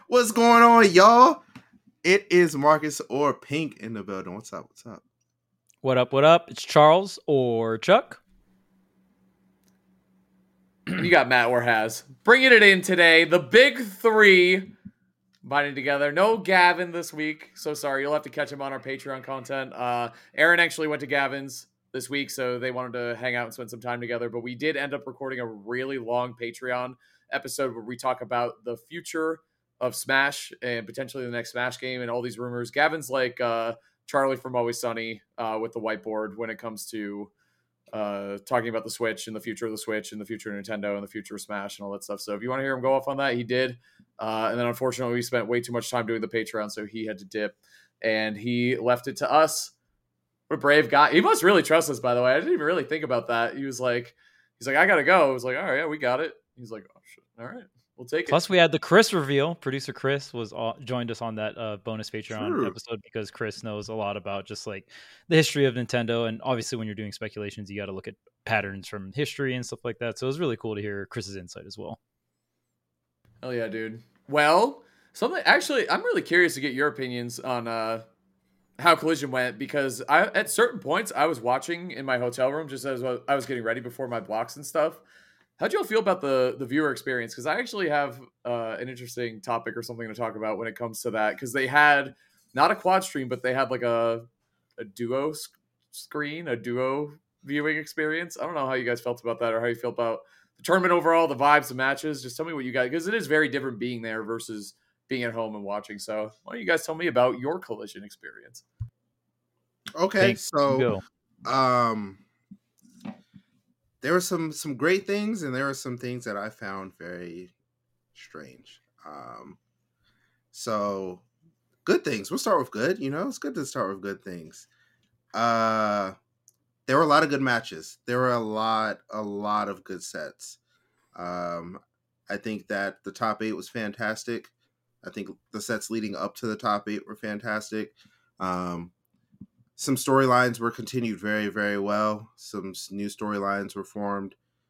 What's going on, y'all? It is Marcus or Pink in the building. What's up? What's up? What up? What up? It's Charles or Chuck. And you got Matt or Has. Bringing it in today. The big three binding together. No Gavin this week. So sorry. You'll have to catch him on our Patreon content. Aaron actually went to Gavin's this week, so they wanted to hang out and spend some time together. But we did end up recording a really long Patreon episode where we talk about the future of Smash and potentially the next Smash game and all these rumors. Gavin's like Charlie from Always Sunny with the whiteboard when it comes to talking about the Switch and the future of the Switch and the future of Nintendo and the future of Smash and all that stuff. So if you want to hear him go off on that, he did. And then unfortunately, we spent way too much time doing the Patreon, so he had to dip. And he left it to us. What a brave guy. He must really trust us, by the way. I didn't even really think about that. He's like, I got to go. I was like, all right, yeah, we got it. He's like, oh, shit. All right. We'll take it. Plus, we had the Chris reveal. Producer Chris joined us on that bonus Patreon episode because Chris knows a lot about just like the history of Nintendo. And obviously, when you're doing speculations, you got to look at patterns from history and stuff like that. So it was really cool to hear Chris's insight as well. Hell yeah, dude. Well, actually, I'm really curious to get your opinions on how Collision went, because at certain points I was watching in my hotel room just as I was getting ready before my blocks and stuff. How'd you all feel about the viewer experience? Because I actually have an interesting topic or something to talk about when it comes to that. Because they had not a quad stream, but they had like a duo screen, a duo viewing experience. I don't know how you guys felt about that or how you feel about the tournament overall, the vibes, the matches. Just tell me what you guys, because it is very different being there versus being at home and watching. So why don't you guys tell me about your Collision experience? Okay, so there were some great things, and there were some things that I found very strange. So good things. We'll start with good. You know, it's good to start with good things. There were a lot of good matches. There were a lot of good sets. I think that the top 8 was fantastic. I think the sets leading up to the top 8 were fantastic. Some storylines were continued very, very well. Some new storylines were formed.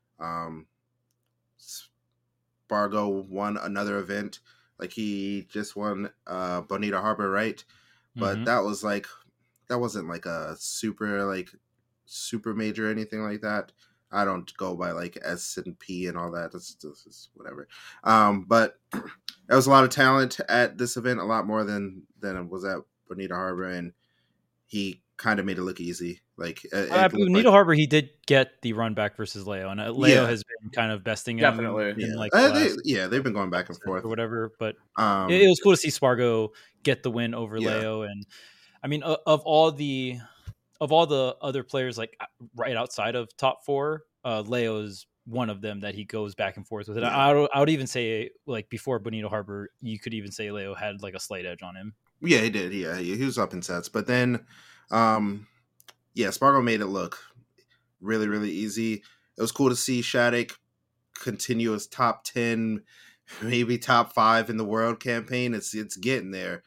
Spargo won another event. Like, he just won Bonita Harbor, right? But that wasn't like a super major or anything like that. I don't go by like S&P and all that. It's whatever. But there was a lot of talent at this event, a lot more than was at Bonita Harbor, and he kind of made it look easy. Like at Bonita Harbor, he did get the run back versus Leo, and Leo has been kind of besting him. Definitely. They've been going back and forth or whatever. But it was cool to see Spargo get the win over Leo, and I mean, of all the other players, like right outside of top 4, Leo is one of them that he goes back and forth with. And I would even say, like, before Bonita Harbor, you could even say Leo had like a slight edge on him. Yeah, he did. Yeah, he was up in sets, but then, Spargo made it look really, really easy. It was cool to see Shattuck continue his top 10, maybe top 5 in the world campaign. It's getting there.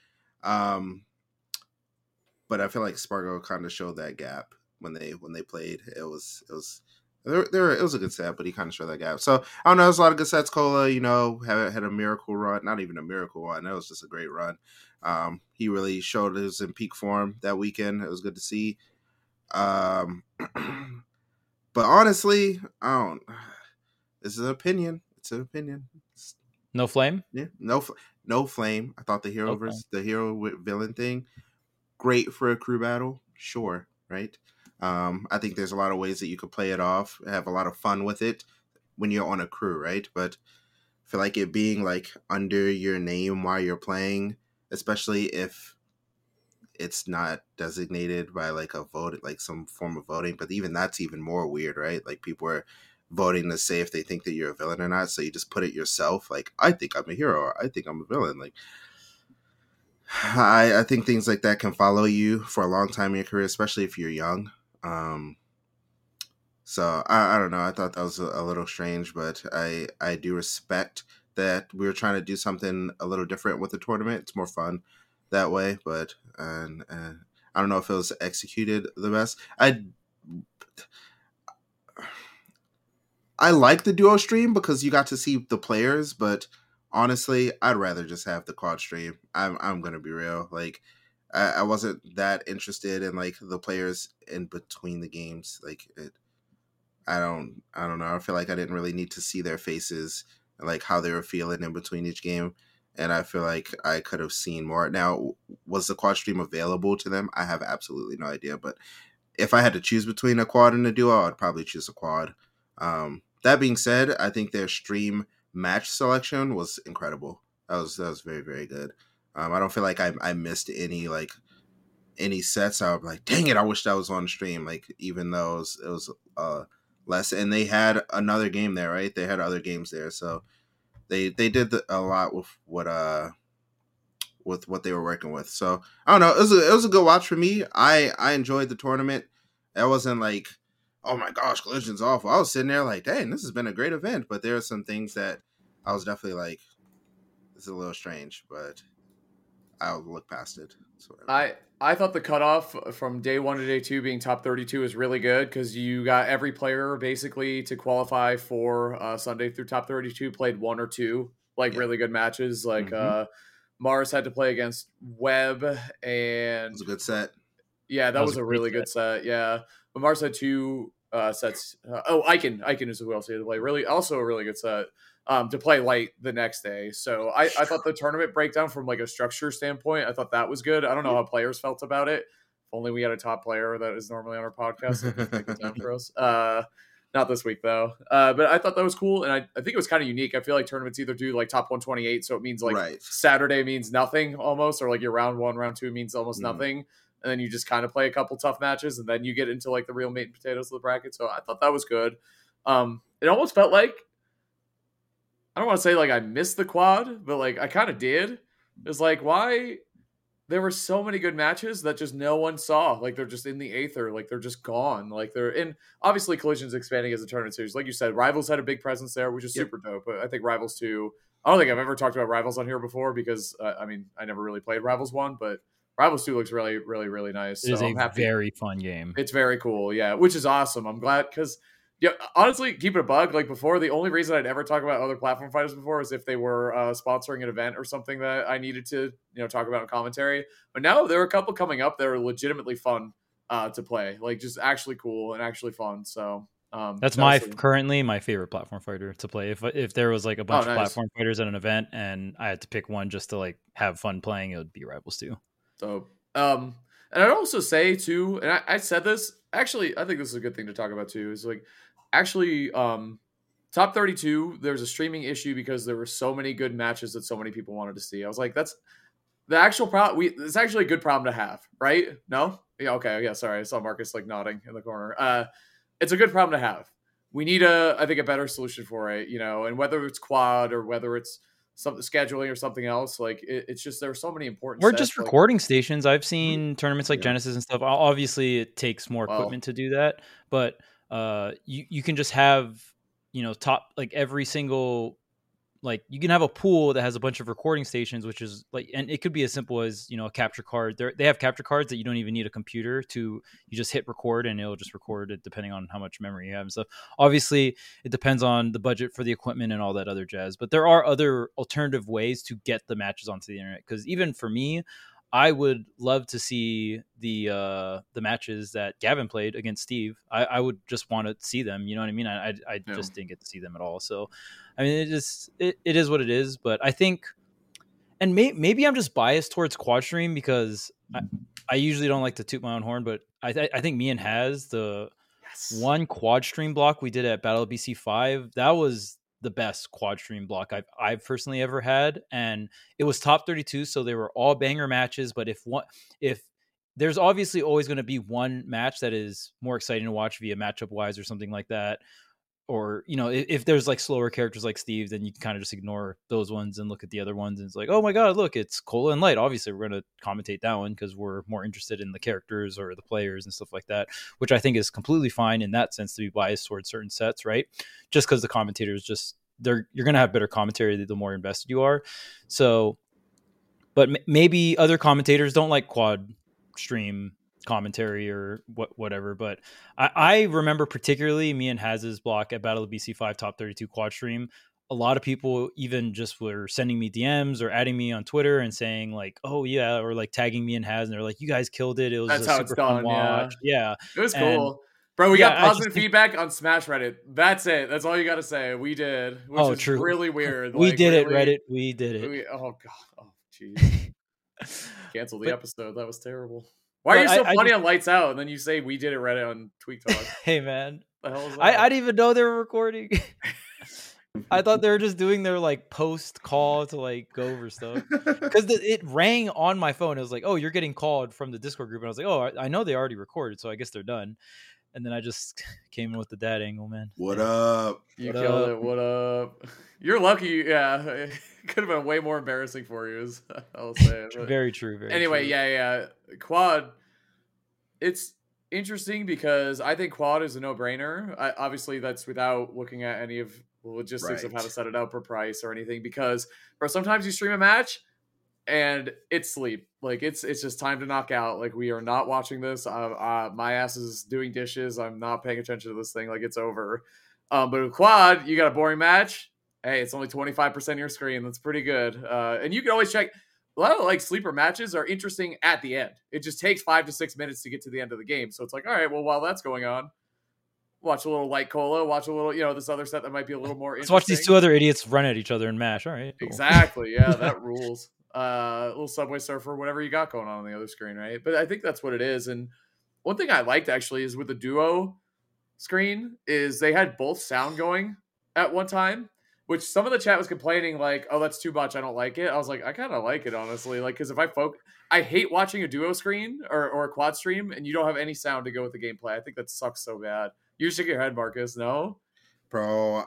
But I feel like Spargo kind of showed that gap when they played. It was a good set, but he kind of showed that gap. So I don't know. There's a lot of good sets. Cola, had a miracle run. Not even a miracle run. It was just a great run. He really showed he was in peak form that weekend. It was good to see. But honestly, this is an opinion. It's an opinion. No flame. Yeah, no flame. I thought the hero villain thing, great for a crew battle, sure, right? I think there's a lot of ways that you could play it off, have a lot of fun with it when you're on a crew, right? But I feel like it being like under your name while you're playing, especially if it's not designated by like a vote, like some form of voting, but even that's even more weird, right? Like, people are voting to say if they think that you're a villain or not, so you just put it yourself, like, I think I'm a hero, or I think I'm a villain. Like, I think things like that can follow you for a long time in your career, especially if you're young. So I don't know. I thought that was a little strange, but I do respect that we were trying to do something a little different with the tournament. It's more fun that way, but I don't know if it was executed the best. I like the duo stream because you got to see the players, but honestly, I'd rather just have the quad stream. I'm gonna be real. Like, I wasn't that interested in like the players in between the games. Like, I don't know. I feel like I didn't really need to see their faces and like how they were feeling in between each game. And I feel like I could have seen more. Now, was the quad stream available to them? I have absolutely no idea. But if I had to choose between a quad and a duo, I'd probably choose a quad. That being said, I think their stream match selection was incredible. That was very, very good. I don't feel like I missed any sets. I was like, dang it, I wish that was on stream. Like, even though it was less, and they had another game there, right? They had other games there, so they did a lot with what they were working with. So I don't know. It was a good watch for me. I enjoyed the tournament. It wasn't like, oh my gosh, Collision's awful. I was sitting there like, dang, this has been a great event. But there are some things that I was definitely like, this is a little strange, but I'll look past it. I thought the cutoff from day 1 to day 2 being top 32 is really good because you got every player basically to qualify for Sunday through top 32 played 1 or 2 really good matches. Like Mars had to play against Webb, and it was a good set. Yeah, that was a really good set. Yeah, but Mars had 2 sets. Icon is who else he had to play. Really, also a really good set. To play light the next day. So I thought the tournament breakdown from like a structure standpoint, I thought that was good. I don't know how players felt about it. If only we had a top player that is normally on our podcast that could make it down for us. Not this week though. But I thought that was cool. And I think it was kind of unique. I feel like tournaments either do like top 128. So it means like Saturday means nothing almost, or like your round 1, round 2 means almost nothing. And then you just kind of play a couple tough matches and then you get into like the real meat and potatoes of the bracket. So I thought that was good. It almost felt like, I don't want to say like I missed the quad, but like I kind of did. It's like, why there were so many good matches that just no one saw. Like they're just in the aether, like they're just gone. Like they're in. Obviously, Collision's expanding as a tournament series. Like you said, Rivals had a big presence there, which is super dope. But I think Rivals 2. I don't think I've ever talked about Rivals on here before because I mean I never really played Rivals 1, but Rivals 2 looks really, really, really nice. It is a very fun game. It's very cool, yeah, which is awesome. I'm glad because. Yeah, honestly, keep it a bug. Like before, the only reason I'd ever talk about other platform fighters before is if they were sponsoring an event or something that I needed to, talk about in commentary. But now there are a couple coming up that are legitimately fun to play, like just actually cool and actually fun. So that's currently my favorite platform fighter to play. If there was like a bunch of platform fighters at an event and I had to pick one just to like have fun playing, it would be Rivals 2. So, and I'd also say too, and I said this actually, I think this is a good thing to talk about too. Is like. Actually, top 32, there's a streaming issue because there were so many good matches that so many people wanted to see. I was like, that's the actual problem. It's actually a good problem to have, right? No? Yeah, okay. Yeah, sorry. I saw Marcus like nodding in the corner. It's a good problem to have. We need I think a better solution for it, and whether it's quad or whether it's something scheduling or something else, like it's just there are so many important or just recording stations. I've seen tournaments like Genesis and stuff. Obviously it takes more equipment to do that, but you can just have top like every single, like you can have a pool that has a bunch of recording stations, which is like, and it could be as simple as a capture card. They have capture cards that you don't even need a computer to. You just hit record and it'll just record it depending on how much memory you have and stuff. Obviously it depends on the budget for the equipment and all that other jazz, but there are other alternative ways to get the matches onto the internet, because even for me, I would love to see the matches that Gavin played against Steve. I would just want to see them. You know what I mean? I just didn't get to see them at all. So, I mean, it is what it is. But I think, and maybe I'm just biased towards quad stream because I usually don't like to toot my own horn. But I think me and Haz, the one quad stream block we did at Battle of BC 5, that was the best quad stream block I've personally ever had, and it was top 32, so they were all banger matches. But if there's obviously always going to be one match that is more exciting to watch via matchup wise or something like that, or if there's like slower characters like Steve, then you can kind of just ignore those ones and look at the other ones, and it's like, oh my god, look, it's Cola and Light. Obviously we're going to commentate that one because we're more interested in the characters or the players and stuff like that, which I think is completely fine in that sense to be biased towards certain sets, right? Just because the commentators you're going to have better commentary the more invested you are. So, but maybe other commentators don't like quad stream commentary or whatever, but I remember particularly me and Haz's block at Battle of BC 5 top 32 quad stream. a lot of people even just were sending me DMs or adding me on Twitter and saying like, "Oh yeah," or like tagging me in Has, and they're like, "You guys killed it. It was That's a how super it's done. fun watch." Yeah, it was and cool. Bro, we yeah, got I just positive think- feedback on Smash Reddit. That's it. That's all you got to say. We did, which is true. really weird. We Like, did it, really- Reddit. We did it. oh god. Oh jeez. Cancel the But- episode. That was terrible. Why are you But so I funny just- on Lights Out and then you say we did it Reddit on Tweak Talk? Hey man, The hell is that? I didn't even know they were recording. I thought they were just doing their like post call to like go over stuff because it rang on my phone. It was like, "Oh, you're getting called from the Discord group," and I was like, "Oh, I know they already recorded, so I guess they're done." And then I just came in with the dad angle, man. What up? You What killed up? it. What up? You're lucky. Yeah, it could have been way more embarrassing for you. I'll say it. But Very true. Very anyway, true. yeah. Quad. It's interesting because I think quad is a no-brainer. Obviously, that's without looking at any of the logistics of how to Right. set it up or price or anything. Because, bro, sometimes you stream a match and it's sleep. Like it's just time to knock out. Like we are not watching this. My ass is doing dishes. I'm not paying attention to this thing. Like it's over. But with quad, you got a boring match. Hey, it's only 25% of your screen. That's pretty good. And you can always check. A lot of like sleeper matches are interesting at the end. It just takes 5 to 6 minutes to get to the end of the game. So it's like, all right, well, while that's going on, watch a little light cola, watch a little, this other set that might be a little more Let's interesting. watch these two other idiots run at each other and mash. All right, cool. Exactly. Yeah, that rules. Little Subway Surfer, whatever you got going on the other screen, right? But I think that's what it is. And one thing I liked actually is with the duo screen is they had both sound going at one time, which some of the chat was complaining like, "Oh, that's too much. I don't like it." I was like, I kind of like it honestly, like because if I hate watching a duo screen or a quad stream and you don't have any sound to go with the gameplay. I think that sucks so bad. You shake your head, Marcus. No, Bro,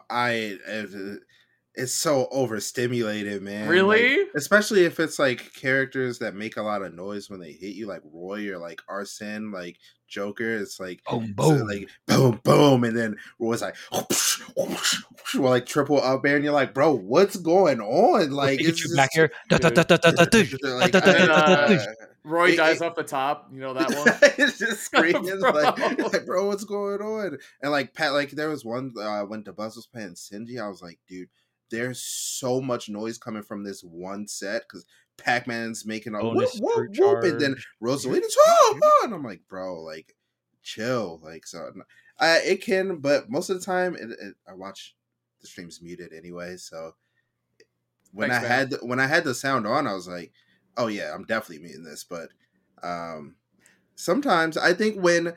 it's so overstimulated, man. Really? Like, especially if it's like characters that make a lot of noise when they hit you, like Roy or like Arsene, like Joker. It's like Boom, so, boom. like boom, boom, and then Roy's like, like triple up air, and you're like, bro, what's going on? Like, it's Pikachu back just, here. like, Roy It- dies it- off the top. You know that one. it's just screaming Bro. like, bro, what's going on? And like Pat, like there was one when DeBuzz was playing Sinji, I was like, dude, there's so much noise coming from this one set because Pac-Man's making a whoop, Bonus whoop, fruit whoop, and then charge. Rosalina's and I'm like, bro, like chill, like so. It can, but most of the time, I watch the streams muted anyway. So when Thanks, when I had the sound on, I was like, oh yeah, I'm definitely muting this. But sometimes I think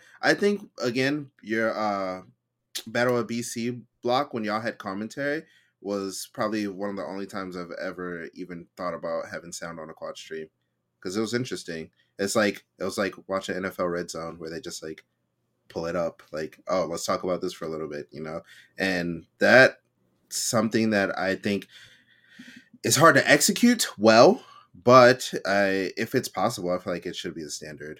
again your Battle of BC block when y'all had commentary was probably one of the only times I've ever even thought about having sound on a quad stream because it was interesting. It was like watching NFL Red Zone where they just like pull it up like, oh, let's talk about this for a little bit, and that's something that I think is hard to execute well, but if it's possible, I feel like it should be the standard,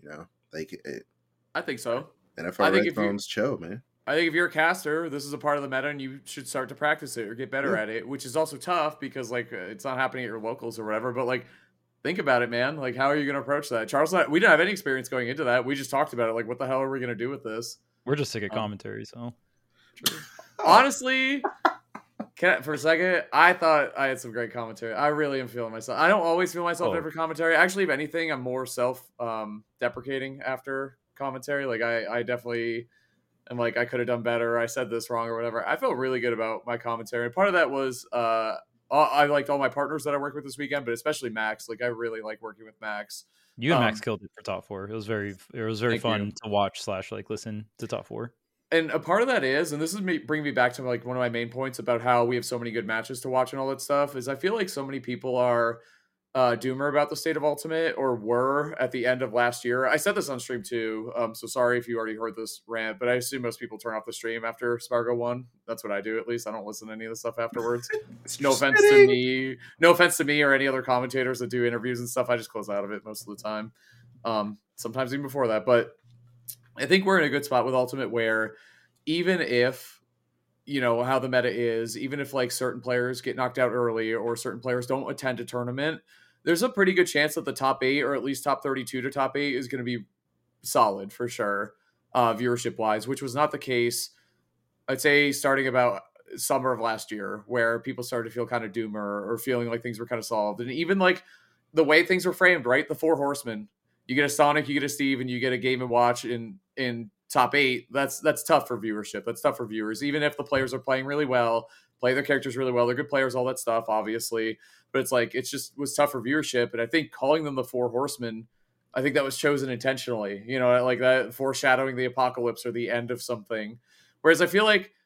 I think so. NFL Red Zone's chill, man. I think if you're a caster, this is a part of the meta, and you should start to practice it or get better at it, which is also tough because like it's not happening at your locals or whatever. But like, think about it, man. Like, how are you going to approach that? Charles, we didn't have any experience going into that. We just talked about it. Like, what the hell are we going to do with this? We're just sick of commentary, so honestly, for a second, I thought I had some great commentary. I really am feeling myself. I don't always feel myself after commentary. Actually, if anything, I'm more self-deprecating after commentary. Like, I definitely am like, I could have done better. I said this wrong or whatever. I felt really good about my commentary. And part of that was I liked all my partners that I worked with this weekend, but especially Max. Like, I really like working with Max. You and Max killed it for top 4. It was very fun to watch / like listen to top 4. And a part of that is, and this is bringing me back to like one of my main points about how we have so many good matches to watch and all that stuff, is I feel like so many people are doomer about the state of Ultimate, or were at the end of last year. I said this on stream too, so sorry if you already heard this rant, but I assume most people turn off the stream after Spargo won. That's what I do, at least. I don't listen to any of the stuff afterwards. No offense to me or any other commentators that do interviews and stuff. I just close out of it most of the time. Sometimes even before that, but I think we're in a good spot with Ultimate where even if, how the meta is, even if like certain players get knocked out early or certain players don't attend a tournament, there's a pretty good chance that the top 8 or at least top 32 to top 8 is going to be solid for sure, viewership wise, which was not the case. I'd say starting about summer of last year, where people started to feel kind of doomer or feeling like things were kind of solved. And even like the way things were framed, right? The 4 horsemen, you get a Sonic, you get a Steve, and you get a Game & Watch in top 8. That's tough for viewership. That's tough for viewers, even if the players are playing really well, play their characters really well. They're good players, all that stuff, obviously. But it's like, it's just was tough for viewership. And I think calling them the 4 horsemen, I think that was chosen intentionally, you know, like that foreshadowing the apocalypse or the end of something. Whereas I feel like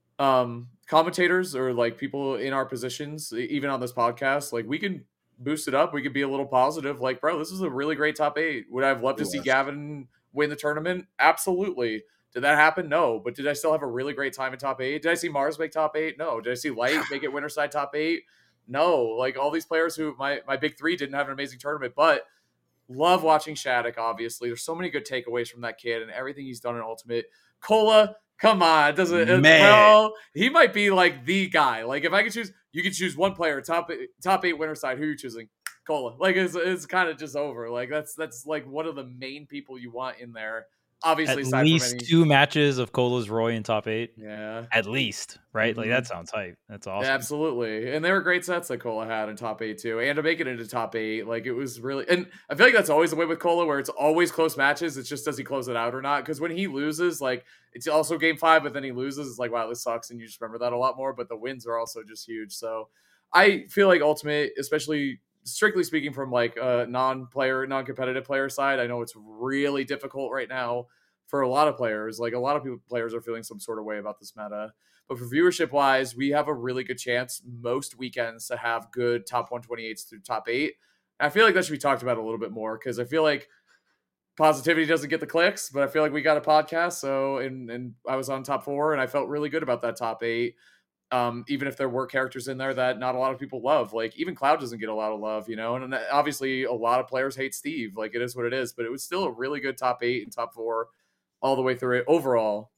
commentators or like people in our positions, even on this podcast, like we can boost it up. We could be a little positive. Like, bro, this is a really great top 8. Would I have loved to see Gavin win the tournament? Absolutely. Did that happen? No. But did I still have a really great time in top 8? Did I see Mars make top 8? No. Did I see Light make it Winterside top 8? No. Like all these players who my big 3 didn't have an amazing tournament, but love watching Shattuck, obviously. There's so many good takeaways from that kid and everything he's done in Ultimate. Cola, come on. Well, he might be like the guy. Like if I could choose, you could choose one player, top 8 Winterside. Who are you choosing? Cola. Like it's kind of just over. Like that's like one of the main people you want in there. Obviously, at least 2 matches of Cola's Roy in top 8. Yeah, at least, right? Mm-hmm. Like that sounds hype. That's awesome. Yeah, absolutely, and they were great sets that Cola had in top 8 too, and to make it into top 8, like it was really. And I feel like that's always the way with Cola, where it's always close matches. It's just does he close it out or not? Because when he loses, like it's also game 5, but then he loses. It's like wow, this sucks, and you just remember that a lot more. But the wins are also just huge. So I feel like Ultimate, especially strictly speaking from like a non-competitive player side, I know it's really difficult right now for a lot of players. Like a lot of players are feeling some sort of way about this meta. But for viewership wise, we have a really good chance most weekends to have good top 128s through top 8. And I feel like that should be talked about a little bit more because I feel like positivity doesn't get the clicks, but I feel like we got a podcast. So, and I was on top 4 and I felt really good about that top 8. Even if there were characters in there that not a lot of people love, like even Cloud doesn't get a lot of love, you know, and obviously a lot of players hate Steve, like it is what it is, but it was still a really good top 8 and top 4 all the way through it overall.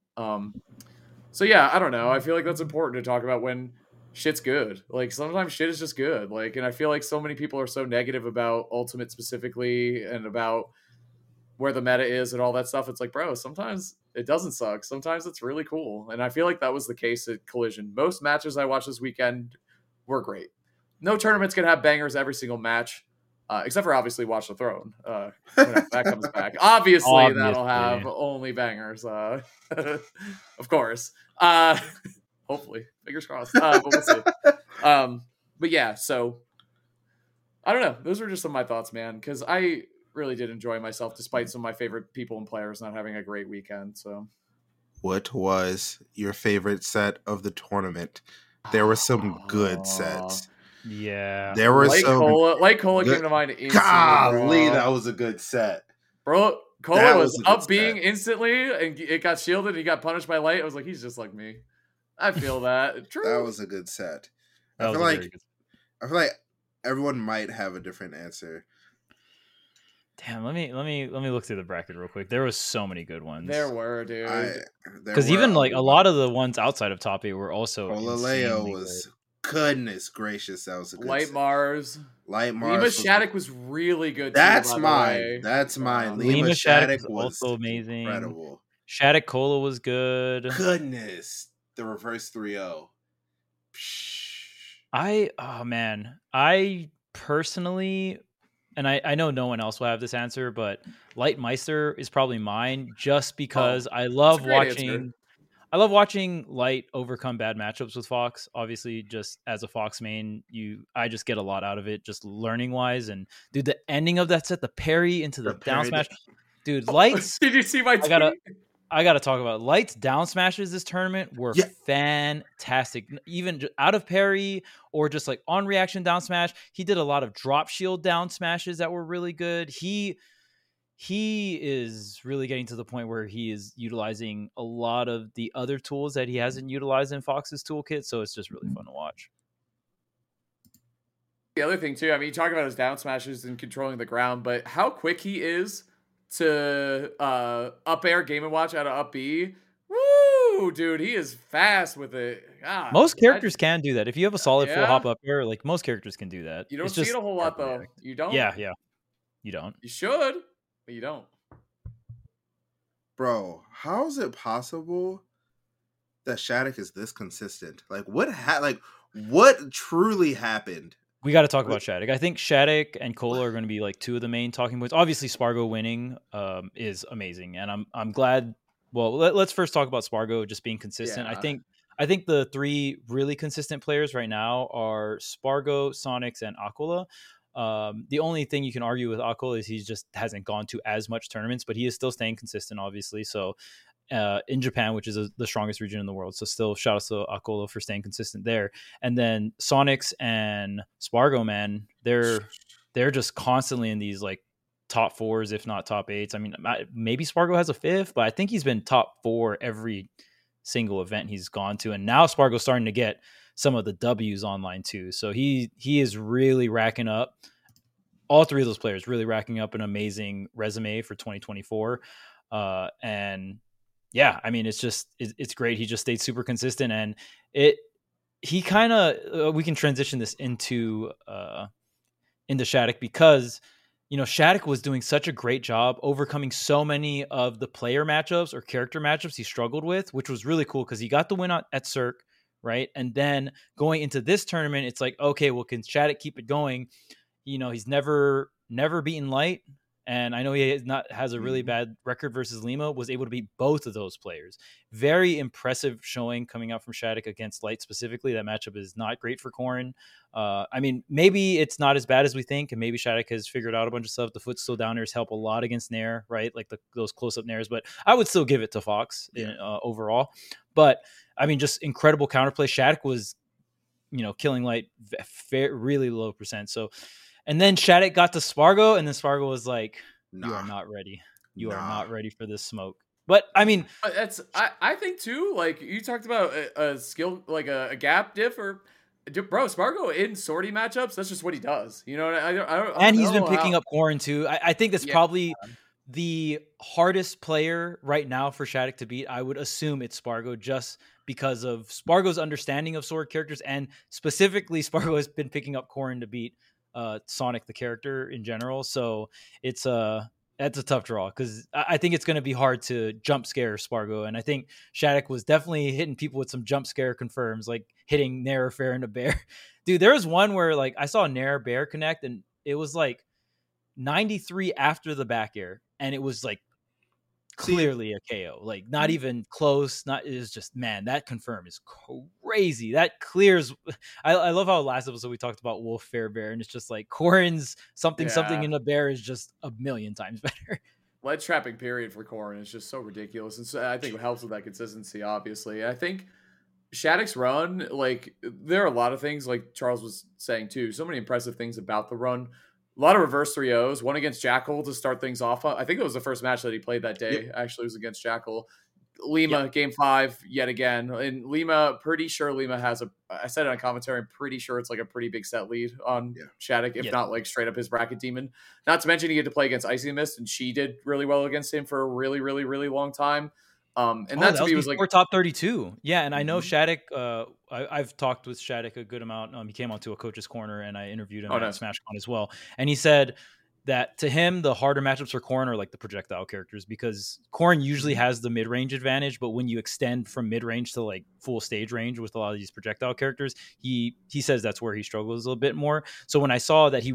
So yeah, I don't know. I feel like that's important to talk about when shit's good. Like sometimes shit is just good. Like, and I feel like so many people are so negative about Ultimate specifically and about where the meta is and all that stuff. It's like, bro, sometimes it doesn't suck. Sometimes it's really cool. And I feel like that was the case at Collision. Most matches I watched this weekend were great. No tournament's going to have bangers every single match. Except for obviously Watch the Throne. Whenever that comes back. Obviously, that'll have only bangers. Of course. Hopefully. Fingers crossed. But we'll see. But yeah, so I don't know. Those were just some of my thoughts, man. Because I really did enjoy myself despite some of my favorite people and players not having a great weekend. So what was your favorite set of the tournament? There were some good sets. Yeah, there were Cola came to mind instantly. Golly, that was a good set, bro. Cola was up being instantly, and it got shielded. And he got punished by Light. I was like, he's just like me. I feel that. True. That was a good set. I feel like everyone might have a different answer. Damn, let me look through the bracket real quick. There was so many good ones. There were, dude. Because even like a lot of the ones outside of top 8 were also. Leo was good. Goodness gracious, that was a good Light set. Mars. Lima Shattuck was really good. That's too, mine. That's mine. Lima Shattuck was also amazing. Incredible. Shattuck Cola was good. Goodness, the reverse 3-0. I personally, and I know no one else will have this answer, but Light Meister is probably mine just because I love watching. Answer. I love watching Light overcome bad matchups with Fox. Obviously, just as a Fox main, I just get a lot out of it, just learning wise. And dude, the ending of that set, the parry into the down smash, dude. Light's. Did you see my tweet? I gotta talk about Light's down smashes this tournament were fantastic. Even out of parry or just like on reaction down smash, he did a lot of drop shield down smashes that were really good. He is really getting to the point where he is utilizing a lot of the other tools that he hasn't utilized in Fox's toolkit. So it's just really fun to watch. The other thing too, I mean, you talk about his down smashes and controlling the ground, but how quick he is to up air Game & Watch out of up B. Woo, dude, he is fast with it. God, most characters can do that. If you have a solid full hop up air, like most characters can do that. You don't see it a whole lot though. You don't? Yeah. You don't. You should. But you don't. Bro, how is it possible that Shattuck is this consistent. Like what truly happened? We got to talk about Shattuck. I think Shattuck and Cola are going to be like two of the main talking points. Obviously, Spargo winning is amazing, and I'm glad. Well, let's first talk about Spargo just being consistent. Yeah. I think the three really consistent players right now are Spargo, Sonics, and Aquila. The only thing you can argue with Aquila is he just hasn't gone to as much tournaments, but he is still staying consistent, obviously. So in Japan, which is the strongest region in the world. So still shout out to Aquila for staying consistent there. And then Sonics and Spargo, man, they're just constantly in these like top fours, if not top eights. I mean, maybe Spargo has a fifth, but I think he's been top four every single event he's gone to. And now Spargo's starting to get some of the W's online too. So he is really racking up. All three of those players really racking up an amazing resume for 2024. And yeah, I mean, it's great. He just stayed super consistent, and he kind of, we can transition this into Shattuck because, Shattuck was doing such a great job overcoming so many of the player matchups or character matchups he struggled with, which was really cool because he got the win at Cirque, right? And then going into this tournament, it's like, okay, well, can Shattuck keep it going? He's never beaten Light. And I know he has a really bad record versus Lima, was able to beat both of those players. Very impressive showing coming out from Shattuck against Light specifically. That matchup is not great for Corrin. I mean, maybe it's not as bad as we think, and maybe Shattuck has figured out a bunch of stuff. The foot still downers help a lot against Nair, right? Like those close-up Nairs. But I would still give it to Fox overall. But, I mean, just incredible counterplay. Shattuck was, killing Light really low percent. So, and then Shattuck got to Spargo, and then Spargo was like, "You are not ready. You are not ready for this smoke." But I mean, I think too. Like you talked about a skill, like a gap diff, or bro, Spargo in sortie matchups. That's just what he does. I don't. And he's been picking up Corrin too. I think that's probably the hardest player right now for Shattuck to beat. I would assume it's Spargo, just because of Spargo's understanding of sword characters, and specifically Spargo has been picking up Corrin to beat Sonic the character in general. So that's a tough draw because I think it's going to be hard to jump scare Spargo, and I think Shattuck was definitely hitting people with some jump scare confirms, like hitting Nair, Fair, and a Bear. Dude, there was one where like I saw Nair Bear connect, and it was like 93 after the back air, and it was like clearly a KO, like not even close. It was just, man, that confirm is crazy. That clears. I love how last episode we talked about Wolf Fair Bear, and it's just like Corrin's something in a bear is just a million times better. Ledge trapping period for Corrin is just so ridiculous, and so I think it helps with that consistency. Obviously, I think Shattuck's run, like there are a lot of things like Charles was saying too. So many impressive things about the run. A lot of reverse 3-0s, one against Jackal to start things off. I think it was the first match that he played that day. Yep. Actually, it was against Jackal. Lima, Game 5, yet again. And Lima, pretty sure Lima has I said it on commentary, I'm pretty sure it's like a pretty big set lead on Shattuck, if not like straight up his bracket demon. Not to mention he had to play against Icy Mist, and she did really well against him for a really, really, really long time. And that to me was like top 32. Yeah, and I know Shattuck. I've talked with Shattuck a good amount. He came onto a coach's corner, and I interviewed him at SmashCon as well. And he said that to him, the harder matchups for Corrin are like the projectile characters, because Corrin usually has the mid-range advantage, but when you extend from mid-range to like full stage range with a lot of these projectile characters, he says that's where he struggles a little bit more. So when I saw that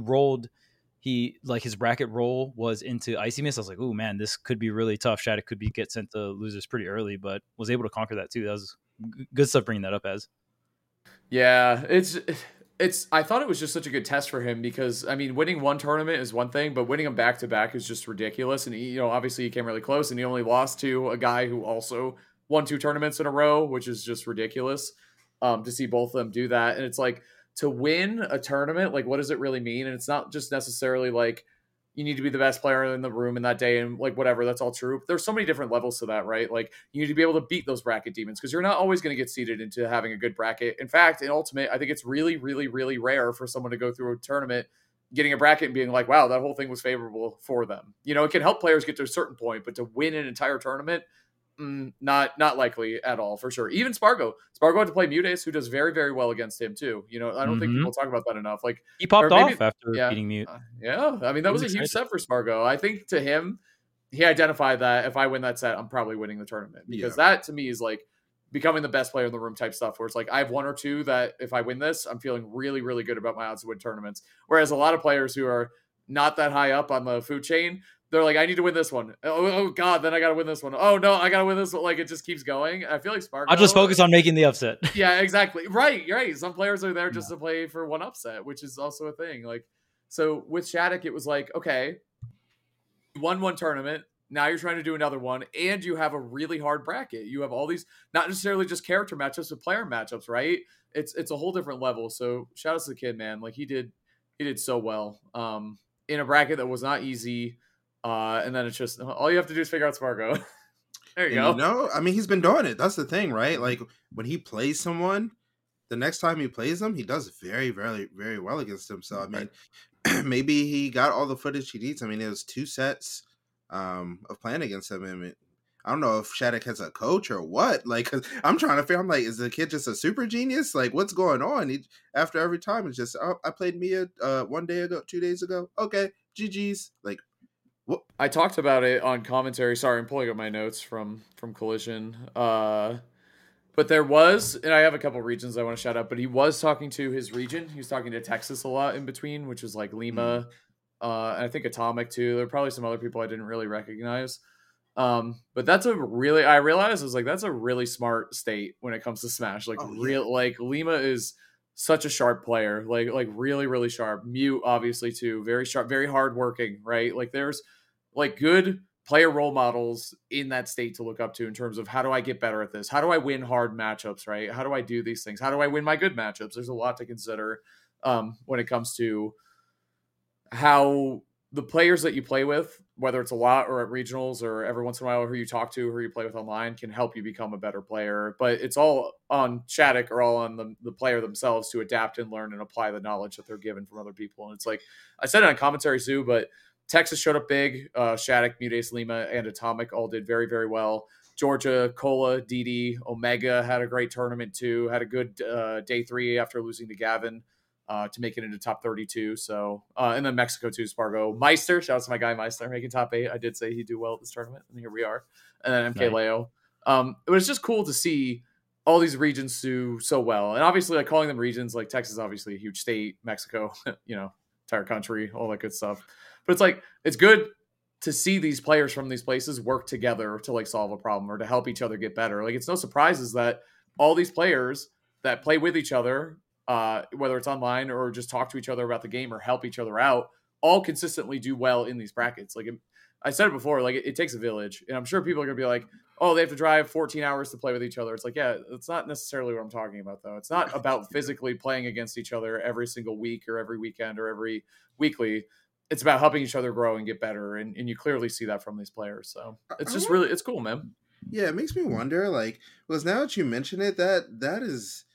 his bracket roll was into Icy Mist, I was like, oh man, this could be really tough. Shattuck could get sent to losers pretty early, but was able to conquer that too. That was good stuff bringing that up as. Yeah, it's I thought it was just such a good test for him, because I mean, winning one tournament is one thing, but winning them back to back is just ridiculous. And he, obviously he came really close, and he only lost to a guy who also won 2 tournaments in a row, which is just ridiculous to see both of them do that. And it's like, to win a tournament, like, what does it really mean? And it's not just necessarily like you need to be the best player in the room in that day and like whatever, that's all true. There's so many different levels to that, right? Like you need to be able to beat those bracket demons, because you're not always going to get seeded into having a good bracket. In fact, in Ultimate, I think it's really, really, really rare for someone to go through a tournament getting a bracket and being like, wow, that whole thing was favorable for them. It can help players get to a certain point, but to win an entire tournament, not likely at all, for sure. Even Spargo had to play Mutace, who does very, very well against him too. I don't think people talk about that enough. Like he popped off after beating Mute. I mean, that was a huge set for Spargo. I think to him, he identified that if I win that set, I'm probably winning the tournament, because that to me is like becoming the best player in the room type stuff, where it's like I have one or two that if I win this, I'm feeling really, really good about my odds to win tournaments. Whereas a lot of players who are not that high up on the food chain, they're like, I need to win this one. Oh God, then I got to win this one. Oh no, I got to win this one. Like it just keeps going. I feel like Spargo. I'll just focus on making the upset. Yeah, exactly. Right. You're right. Some players are there just to play for one upset, which is also a thing. Like, so with Shattuck, it was like, okay, you won one tournament. Now you're trying to do another one, and you have a really hard bracket. You have all these, not necessarily just character matchups, but player matchups, right? It's a whole different level. So shout out to the kid, man. Like he did so well. In a bracket that was not easy. And then it's just all you have to do is figure out Spargo. There you go. You know, I mean, he's been doing it. That's the thing, right? Like when he plays someone, the next time he plays them, he does very, very, very well against them. So I mean, maybe he got all the footage he needs. I mean, it was 2 sets of playing against him. I mean, I don't know if Shattuck has a coach or what. Like, cause I'm trying to figure. I'm like, is the kid just a super genius? Like, what's going on? After every time, it's just, oh, I played Mia 1 day ago, 2 days ago. Okay, GG's. Like, what? I talked about it on commentary. Sorry, I'm pulling up my notes from Collision. But there was, and I have a couple regions I want to shout out, but he was talking to his region. He was talking to Texas a lot in between, which was like Lima, and I think Atomic too. There are probably some other people I didn't really recognize. But that's I realized I was like, that's a really smart state when it comes to Smash. Like like Lima is such a sharp player, like really, really sharp. Mute, obviously too, very sharp, very hardworking, right? Like there's like good player role models in that state to look up to in terms of how do I get better at this? How do I win hard matchups, right? How do I do these things? How do I win my good matchups? There's a lot to consider when it comes to how the players that you play with, whether it's a lot or at regionals or every once in a while who you talk to, who you play with online, can help you become a better player. But it's all on Shattuck or all on the player themselves to adapt and learn and apply the knowledge that they're given from other people. And it's like, I said it on commentary too, but Texas showed up big. Shattuck, Mutace, Lima, and Atomic all did very, very well. Georgia, Cola, DD, Omega had a great tournament too. Had a good day 3 after losing to Gavin to make it into top 32. So, and then Mexico too, Spargo. Meister, shout out to my guy Meister, making top 8. I did say he'd do well at this tournament, and here we are. And then MK Leo. It was just cool to see all these regions do so well. And obviously, like calling them regions, like Texas is obviously a huge state, Mexico, entire country, all that good stuff. But it's like, it's good to see these players from these places work together to like solve a problem or to help each other get better. Like, it's no surprises that all these players that play with each other, whether it's online or just talk to each other about the game or help each other out, all consistently do well in these brackets. Like I said it before, like it takes a village, and I'm sure people are going to be like, oh, they have to drive 14 hours to play with each other. It's like, yeah, it's not necessarily what I'm talking about though. It's not about physically playing against each other every single week or every weekend or every weekly. It's about helping each other grow and get better. And you clearly see that from these players. So it's just really, it's cool, man. Yeah. It makes me wonder, like, because now that you mention it, that is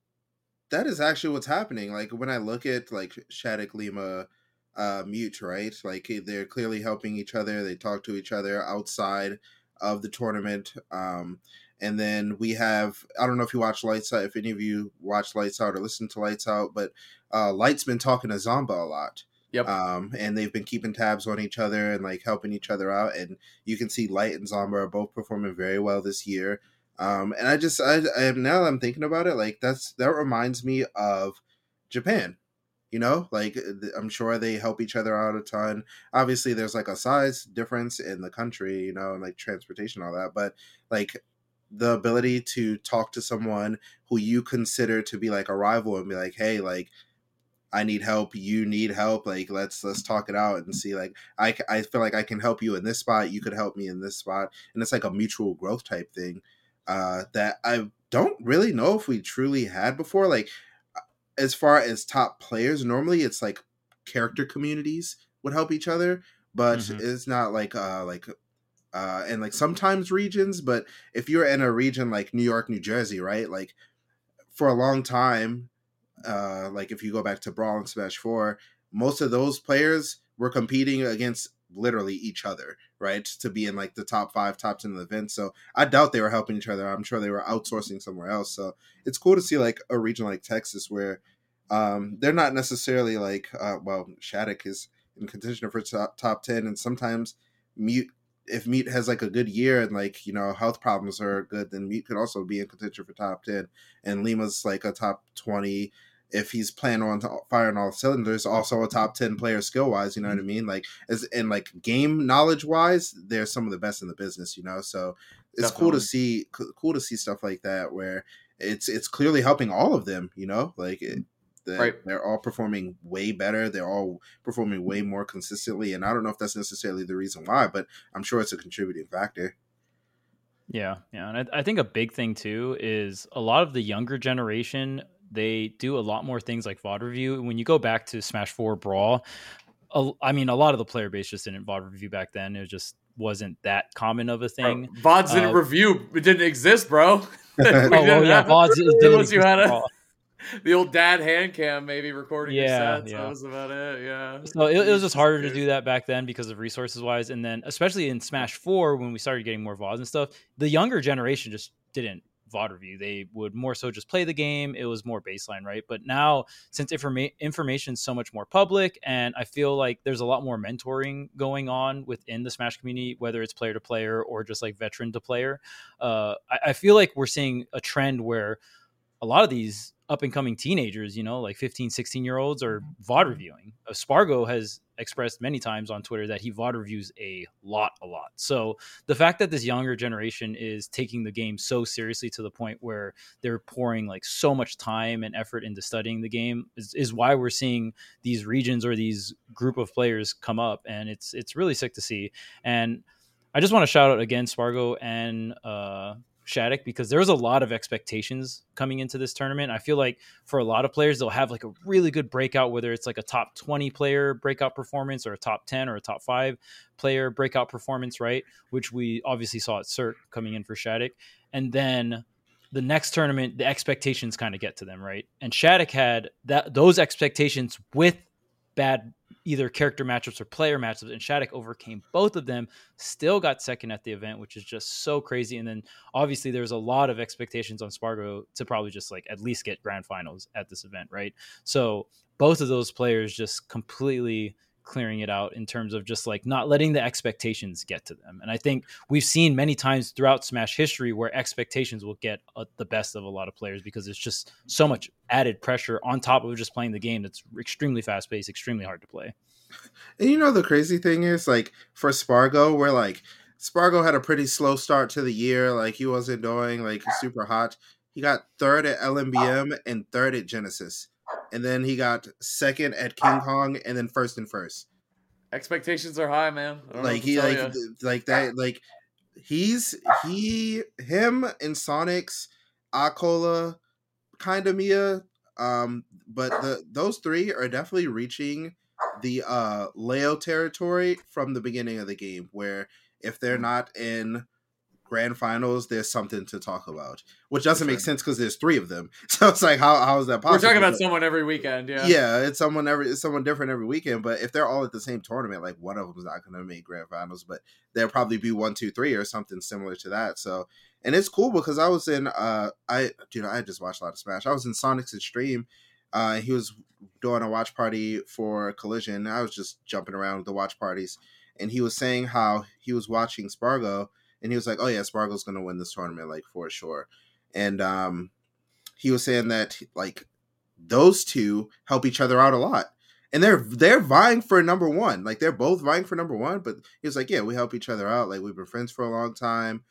actually what's happening. Like when I look at like Shattuck, Lima, Mute, right? Like they're clearly helping each other. They talk to each other outside of the tournament. And then we have, I don't know if you watch Lights Out, if any of you watch Lights Out or listen to Lights Out, but Light's been talking to Zamba a lot. Yep. And they've been keeping tabs on each other and like helping each other out. And you can see Light and Zamba are both performing very well this year. And I now that I'm thinking about it, like that reminds me of Japan. Like I'm sure they help each other out a ton. Obviously, there's like a size difference in the country, and like transportation, all that. But like the ability to talk to someone who you consider to be like a rival and be like, hey, like I need help, you need help. Like let's talk it out and see. Like I feel like I can help you in this spot. You could help me in this spot, and it's like a mutual growth type thing that I don't really know if we truly had before. Like as far as top players, normally it's like character communities would help each other, but it's not like and like sometimes regions. But if you're in a region like New York, New Jersey, right? Like for a long time. Like if you go back to Brawl and Smash 4, most of those players were competing against literally each other, right? To be in like the top 5, top 10 of the event. So I doubt they were helping each other. I'm sure they were outsourcing somewhere else. So it's cool to see like a region like Texas where they're not necessarily like, Shattuck is in contention for top 10, and sometimes Mute if Meat has like a good year and like, you know, health problems are good, then Meat could also be in contention for top 10. And Lima's like a top 20. If he's playing on firing all cylinders, also a top 10 player skill wise, you know what I mean? Like, as and like game knowledge wise, they're some of the best in the business, you know? So it's Definitely. cool to see stuff like that where it's clearly helping all of them, you know, like Right. they're all performing way better. They're all performing way more consistently. And I don't know if that's necessarily the reason why, but I'm sure it's a contributing factor. Yeah. And I think a big thing too is a lot of the younger generation, they do a lot more things like VOD review. When you go back to Smash 4 Brawl, I mean, a lot of the player base just didn't VOD review back then. It just wasn't that common of a thing. Bro, VODs didn't review. It didn't exist, bro. VODs didn't exist you had the old dad hand cam maybe recording your sets. Yeah. That was about it. Yeah. So it was just harder to do that back then because of resources wise. And then especially in Smash 4, when we started getting more VODs and stuff, the younger generation just didn't VOD review. They would more so just play the game. It was more baseline, right? But now, since information is so much more public, and I feel like there's a lot more mentoring going on within the Smash community, whether it's player to player or just like veteran to player, I feel like we're seeing a trend where a lot of these up and coming teenagers, you know, like 15, 16-year-olds are VOD reviewing. Spargo has expressed many times on Twitter that he VOD reviews a lot. So the fact that this younger generation is taking the game so seriously to the point where they're pouring like so much time and effort into studying the game is why we're seeing these regions or these group of players come up. And it's really sick to see. And I just want to shout out again, Spargo and Shattuck, because there was a lot of expectations coming into this tournament. I feel like for a lot of players, they'll have like a really good breakout, whether it's like a top 20 player breakout performance or a top 10 or a top 5 player breakout performance, right? Which we obviously saw at CERT coming in for Shattuck. And then the next tournament, the expectations kind of get to them, right? And Shattuck had those expectations with bad either character matchups or player matchups, and Shattuck overcame both of them, still got second at the event, which is just so crazy. And then obviously there's a lot of expectations on Spargo to probably just like at least get grand finals at this event, right? So both of those players just completely clearing it out in terms of just like not letting the expectations get to them. And I think we've seen many times throughout Smash history where expectations will get the best of a lot of players because it's just so much added pressure on top of just playing the game that's extremely fast paced, extremely hard to play. And you know, the crazy thing is, like, for Spargo, where like Spargo had a pretty slow start to the year, like he wasn't doing like super hot. He got third at LMBM and third at Genesis. And then he got second at King Kong and then first and first. Expectations are high, man. Like he like that like him and Sonic's Akola kind of Mia, but those three are definitely reaching the Leo territory from the beginning of the game, where if they're not in grand finals, there's something to talk about, which doesn't make sense because there's three of them. So it's like, how is that possible? We're talking about someone every weekend. Yeah, it's someone different every weekend. But if they're all at the same tournament, like one of them's not going to make grand finals, but there'll probably be 1, 2, 3 or something similar to that. So, and it's cool because I was in I just watched a lot of Smash. I was in Sonic's stream. He was doing a watch party for Collision. I was just jumping around the watch parties, and he was saying how he was watching Spargo. And he was like, "Oh yeah, Spargo's gonna win this tournament, like for sure." And he was saying that like those two help each other out a lot, and they're vying for number one. Like they're both vying for number one. But he was like, "Yeah, we help each other out. Like we've been friends for a long time,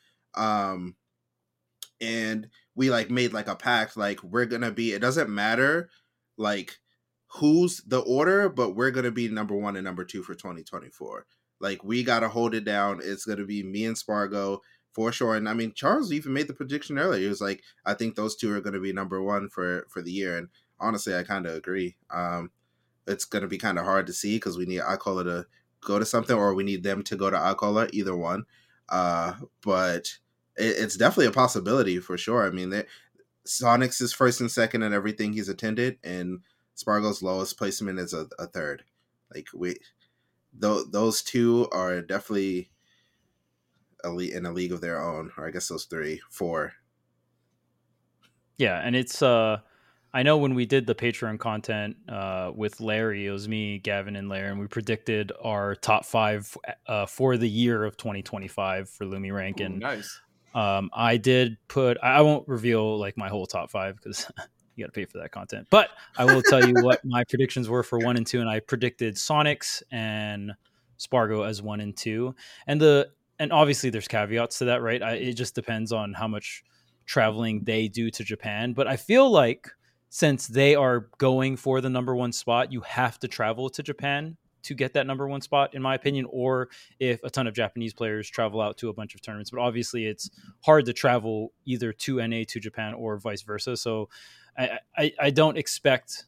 and we like made like a pact. Like we're gonna be. It doesn't matter, like who's the order, but we're gonna be number one and number two for 2024." Like, we got to hold it down. It's going to be me and Spargo for sure. And I mean, Charles even made the prediction earlier. He was like, I think those two are going to be number one for the year. And honestly, I kind of agree. It's going to be kind of hard to see because we need Akola to go to something, or we need them to go to Akola, either one. But it's definitely a possibility for sure. I mean, Sonic's is first and second in everything he's attended, and Spargo's lowest placement is a third. Like, those two are definitely in a league of their own, or I guess those 3, 4. Yeah, and it's I know when we did the Patreon content with Larry, it was me, Gavin, and Larry, and we predicted our top 5 for the year of 2025 for Lumi Rank. And nice. I did put, I won't reveal like my whole top 5 because you got to pay for that content, but I will tell you what my predictions were for 1 and 2. And I predicted Sonics and Spargo as 1 and 2. And obviously there's caveats to that, right? It just depends on how much traveling they do to Japan. But I feel like since they are going for the number 1 spot, you have to travel to Japan to get that number 1 spot, in my opinion, or if a ton of Japanese players travel out to a bunch of tournaments. But obviously it's hard to travel either to NA to Japan or vice versa. So I don't expect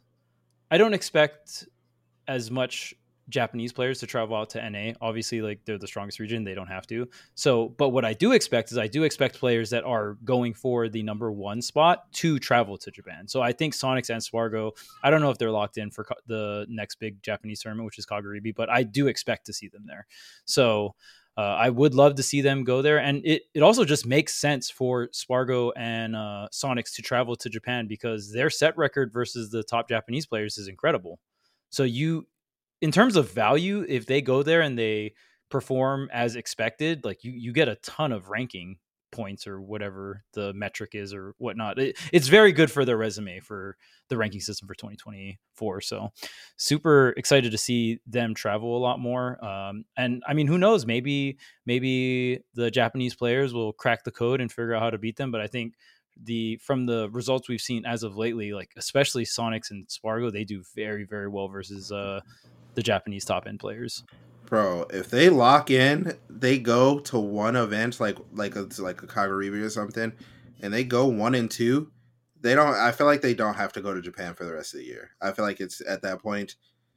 as much Japanese players to travel out to NA. Obviously, like they're the strongest region, they don't have to. So, but what I do expect is players that are going for the number 1 spot to travel to Japan. So I think Sonics and Spargo, I don't know if they're locked in for the next big Japanese tournament, which is Kaguribi, but I do expect to see them there. So I would love to see them go there. And it also just makes sense for Spargo and Sonics to travel to Japan because their set record versus the top Japanese players is incredible. So in terms of value, if they go there and they perform as expected, like you get a ton of ranking points or whatever the metric is or whatnot. It's very good for their resume for the ranking system for 2024. So super excited to see them travel a lot more. And I mean, who knows, maybe the Japanese players will crack the code and figure out how to beat them. But I think from the results we've seen as of lately, like especially Sonics and Spargo, they do very, very well versus the Japanese top end players. Bro, if they lock in, they go to one event like a Kaguribi or something, and they go 1 and 2. They don't. I feel like they don't have to go to Japan for the rest of the year. I feel like it's at that point.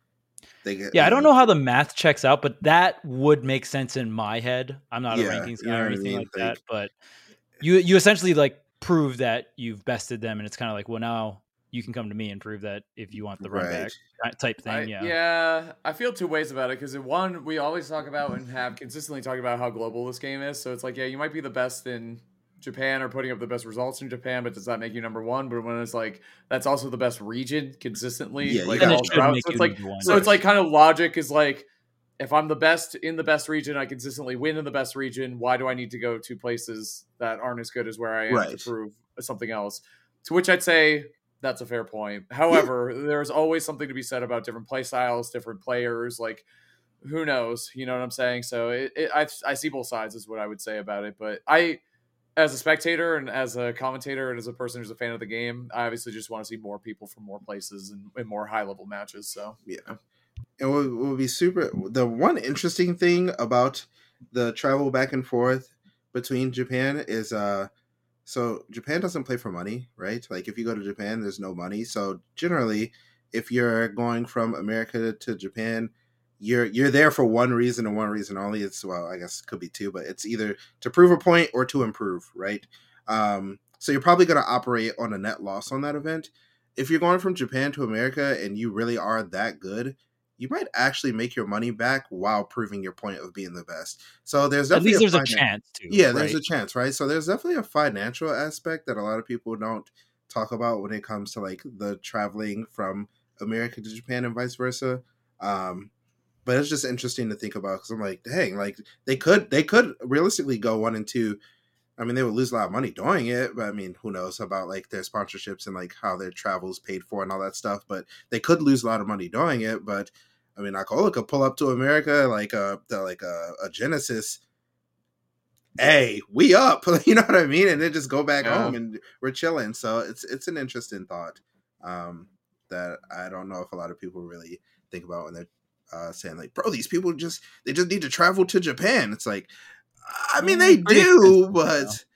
I don't know how the math checks out, but that would make sense in my head. I'm not a rankings guy or anything like that, but you essentially like prove that you've bested them, and it's kind of like, well, now you can come to me and prove that if you want the run back type thing. I feel 2 ways about it because one, we always talk about and have consistently talked about how global this game is. So it's like, yeah, you might be the best in Japan or putting up the best results in Japan, but does that make you number 1? But when it's like, that's also the best region consistently. Yeah, like all throughout. So it's like, it's like kind of logic is like, if I'm the best in the best region, I consistently win in the best region. Why do I need to go to places that aren't as good as where I am to prove something else? To which I'd say, that's a fair point. However, there's always something to be said about different play styles, different players. Like, who knows? You know what I'm saying? So I see both sides is what I would say about it. But I, as a spectator and as a commentator and as a person who's a fan of the game, I obviously just want to see more people from more places and more high level matches. So yeah, it will be super. The one interesting thing about the travel back and forth between Japan is so Japan doesn't play for money, right? Like if you go to Japan, there's no money. So generally, if you're going from America to Japan, you're there for one reason and one reason only. It's, well, I guess it could be 2, but it's either to prove a point or to improve, right? So you're probably going to operate on a net loss on that event. If you're going from Japan to America and you really are that good, you might actually make your money back while proving your point of being the best. So there's definitely at least there's a chance to. Yeah, there's a chance, right? So there's definitely a financial aspect that a lot of people don't talk about when it comes to like the traveling from America to Japan and vice versa. But it's just interesting to think about because I'm like, dang, like they could realistically go 1 and 2. I mean, they would lose a lot of money doing it, but I mean, who knows about like their sponsorships and like how their travel's paid for and all that stuff. But they could lose a lot of money doing it. But I mean, Akola could pull up to America like a Genesis. Hey, we up, you know what I mean? And then just go back home and we're chilling. So it's an interesting thought that I don't know if a lot of people really think about when they're saying like, bro, these people just need to travel to Japan. It's like, I mean, they do, but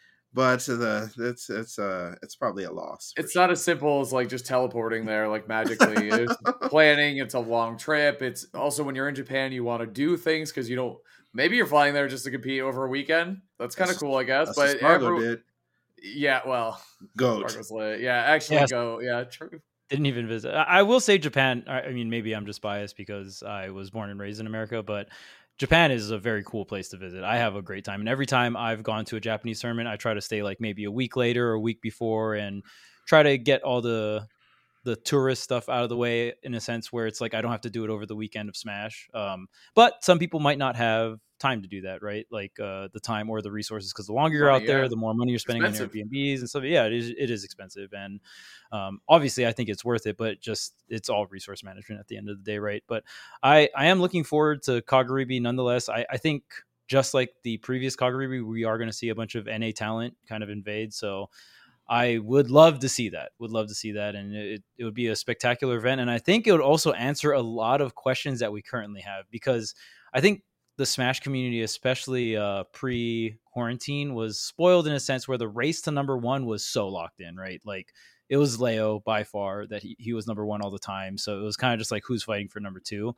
it's probably a loss. It's not as simple as like just teleporting there, like magically. It's planning. It's a long trip. It's also when you're in Japan, you want to do things because you don't. Maybe you're flying there just to compete over a weekend. That's kind of cool, I guess. But did. Yeah, well, Goat. Yeah, actually, go. Yeah, true. Didn't even visit. I will say Japan. I mean, maybe I'm just biased because I was born and raised in America, but Japan is a very cool place to visit. I have a great time. And every time I've gone to a Japanese tournament, I try to stay like maybe a week later or a week before and try to get all the the tourist stuff out of the way in a sense where it's like I don't have to do it over the weekend of Smash. But some people might not have time to do that, right? Like the time or the resources, because the longer you're out there, the more money you're spending on Airbnbs and stuff. Yeah, it is expensive, and obviously I think it's worth it, but just it's all resource management at the end of the day, right? But I am looking forward to Kaguribi nonetheless. I think just like the previous Kaguribi, we are going to see a bunch of NA talent kind of invade. So I would love to see that. And it would be a spectacular event. And I think it would also answer a lot of questions that we currently have, because I think the Smash community, especially pre-quarantine, was spoiled in a sense where the race to number one was so locked in, right? Like it was Leo by far that he was number one all the time. So it was kind of just like who's fighting for number two.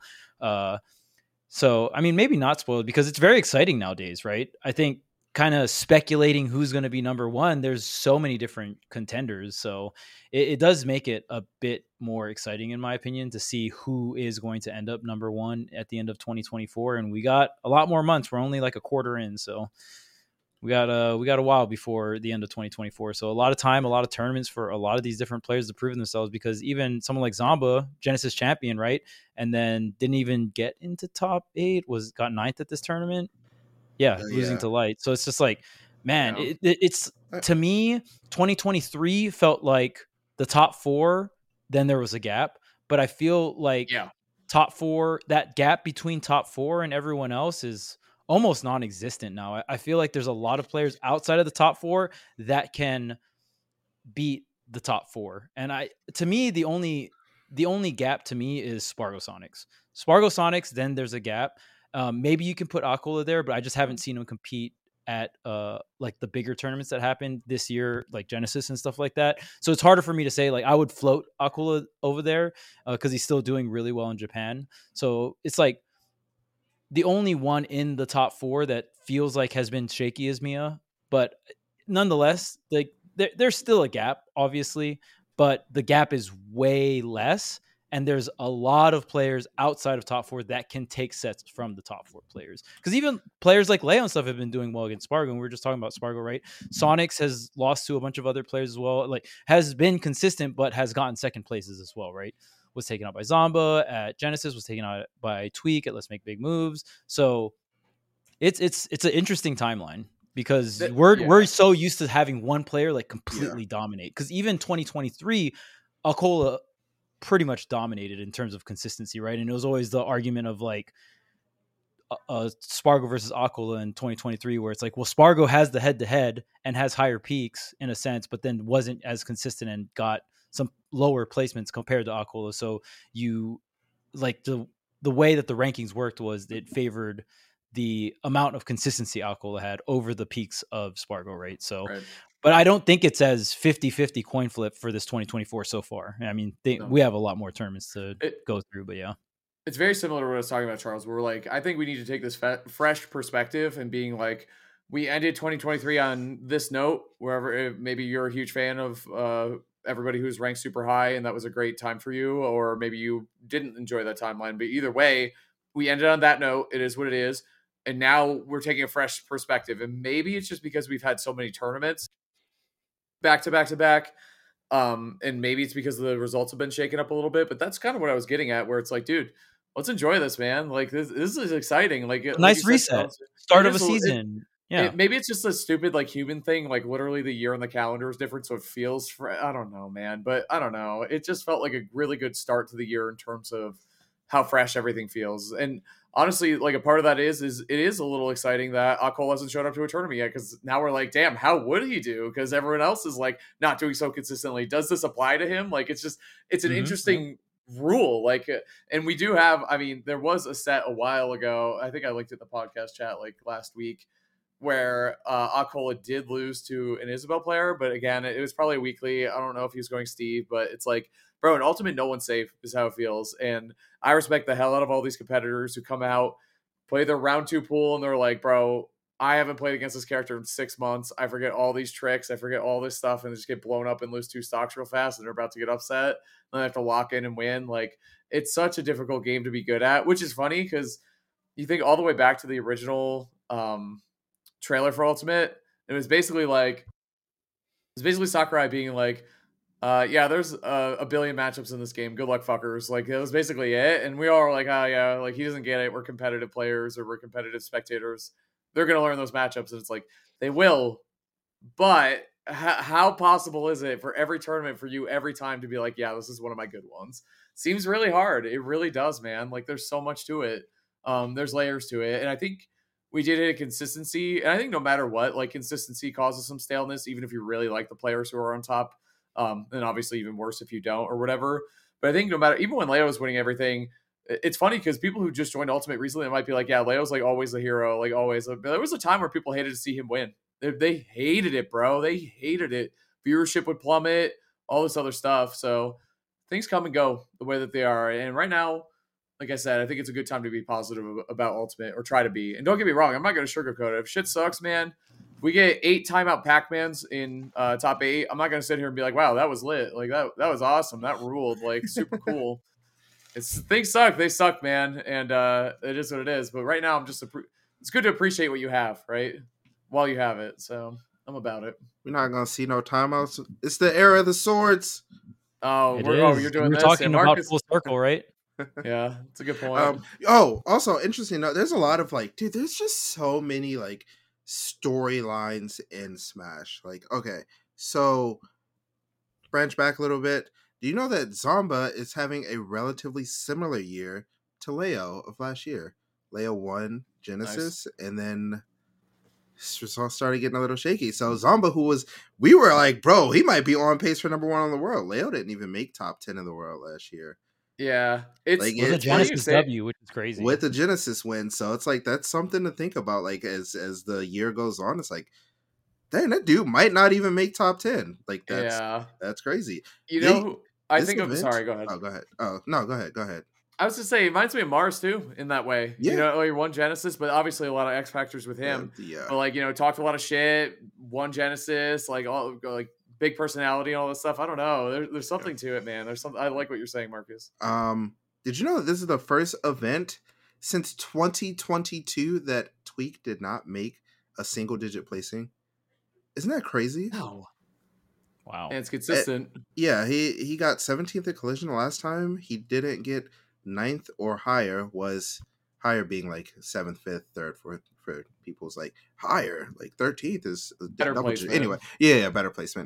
So, I mean, maybe not spoiled because it's very exciting nowadays, right? I think kind of speculating who's going to be number one, there's so many different contenders. So it does make it a bit more exciting, in my opinion, to see who is going to end up number one at the end of 2024. And we got a lot more months. We're only like a quarter in. So we got a while before the end of 2024. So a lot of time, a lot of tournaments for a lot of these different players to prove themselves, because even someone like Zamba, Genesis champion, right? And then didn't even get into top 8, got 9th at this tournament. Yeah, losing to Light. So it's just like, man, it's to me, 2023 felt like the top 4, then there was a gap. But I feel like top 4, that gap between top 4 and everyone else is almost non-existent now. I feel like there's a lot of players outside of the top 4 that can beat the top 4. And to me, the only gap to me is Spargo Sonics. Then there's a gap. Maybe you can put Aquila there, but I just haven't seen him compete at like the bigger tournaments that happened this year, like Genesis and stuff like that. So it's harder for me to say, like, I would float Aquila over there because he's still doing really well in Japan. So it's like the only one in the top 4 that feels like has been shaky is Mia, but nonetheless, like there's still a gap, obviously, but the gap is way less. And there's a lot of players outside of top 4 that can take sets from the top 4 players. Because even players like Leo and stuff have been doing well against Spargo. And we were just talking about Spargo, right? Sonics has lost to a bunch of other players as well. Like has been consistent, but has gotten second places as well, right? Was taken out by Zamba at Genesis, was taken out by Tweak at Let's Make Big Moves. So it's an interesting timeline, because we're so used to having one player like completely dominate. Because even 2023, Akola pretty much dominated in terms of consistency, right? And it was always the argument of like Spargo versus Aquila in 2023, where it's like, well, Spargo has the head-to-head and has higher peaks in a sense, but then wasn't as consistent and got some lower placements compared to Aquila. So you like the way that the rankings worked was it favored the amount of consistency Aquila had over the peaks of Spargo, right? So but I don't think it's as 50-50 coin flip for this 2024 so far. I mean, we have a lot more tournaments to go through, but yeah. It's very similar to what I was talking about, Charles. We're like, I think we need to take this fresh perspective and being like, we ended 2023 on this note, wherever maybe you're a huge fan of everybody who's ranked super high and that was a great time for you, or maybe you didn't enjoy that timeline. But either way, we ended on that note. It is what it is. And now we're taking a fresh perspective. And maybe it's just because we've had so many tournaments back to back to back. And maybe it's because the results have been shaken up a little bit, but that's kind of what I was getting at, where it's like, dude, let's enjoy this, man. Like this is exciting. Like nice reset, start of a season. Maybe it's just a stupid like human thing. Like literally the year on the calendar is different, so it feels. I don't know, man, but I don't know. It just felt like a really good start to the year in terms of how fresh everything feels. And honestly, like a part of that is it is a little exciting that Akol hasn't showed up to a tournament yet, because now we're like, damn, how would he do? Because everyone else is like not doing so consistently. Does this apply to him? Like it's an interesting rule. Like, and we do have. I mean, there was a set a while ago. I think I looked at the podcast chat like last week, where Akola did lose to an Isabel player, but again, it was probably a weekly. I don't know if he was going Steve, but it's like, bro, in Ultimate, no one's safe is how it feels. And I respect the hell out of all these competitors who come out, play their round 2 pool, and they're like, bro, I haven't played against this character in 6 months. I forget all these tricks. I forget all this stuff, and just get blown up and lose 2 stocks real fast, and they're about to get upset. And they have to lock in and win. Like, it's such a difficult game to be good at, which is funny because you think all the way back to the original trailer for Ultimate, it was basically Sakurai being like, Yeah, there's a billion matchups in this game. Good luck, fuckers. Like, it was basically it. And we all were like, oh, yeah, like, he doesn't get it. We're competitive players or we're competitive spectators. They're going to learn those matchups. And it's like, they will. But how possible is it for every tournament for you every time to be like, yeah, this is one of my good ones? Seems really hard. It really does, man. Like, there's so much to it. There's layers to it. And I think we did hit a consistency. And I think no matter what, like, consistency causes some staleness, even if you really like the players who are on top. And obviously even worse if you don't or whatever. But I think no matter, even when Leo was winning everything, it's funny because people who just joined Ultimate recently, it might be like, yeah, Leo's like always the hero, like always. But there was a time where people hated to see him win. They hated it, bro. They hated it. Viewership would plummet, all this other stuff. So things come and go the way that they are. And right now, like I said, I think it's a good time to be positive about Ultimate, or try to be. And don't get me wrong, I'm not going to sugarcoat it. If shit sucks, man, we get 8 timeout Pac-Mans in top 8. I'm not going to sit here and be like, wow, that was lit. Like, that was awesome. That ruled. Like, super cool. Things suck. They suck, man. And it is what it is. But right now, it's good to appreciate what you have, right? While you have it. So I'm about it. We're not going to see no timeouts. It's the era of the swords. You're doing We're this. talking about full circle, right? Yeah, it's a good point. Also, interesting note, there's a lot of like, dude, there's just so many like storylines in Smash. Like, okay, so branch back a little bit. Do you know that Zomba is having a relatively similar year to Leo of last year? Leo won Genesis, and then started getting a little shaky. So Zomba, we were like, bro, he might be on pace for number 1 in the world. Leo didn't even make top 10 in the world last year. Yeah, it's like, a Genesis W, which is crazy. With the Genesis win, so it's like that's something to think about. Like as the year goes on, it's like, dang, that dude might not even make top 10. Like that's crazy. Sorry, go ahead. Oh, go ahead. Oh no, go ahead. I was to say, it reminds me of Mars too in that way. Yeah. You know, he won Genesis, but obviously a lot of X factors with him. Yeah. But like, you know, talked a lot of shit, won Genesis, like all like big personality and all this stuff. I don't know. There's something to it, man. There's something. I like what you're saying, Marcus. Did you know that this is the first event since 2022 that Tweak did not make a single digit placing? Isn't that crazy? No. Wow. And it's consistent. Yeah, he got 17th at Collision the last time. He didn't get 9th or higher, was higher being like 7th, 5th, 3rd, 4th for people's like higher. Like 13th is better placement. Anyway, yeah, better placement.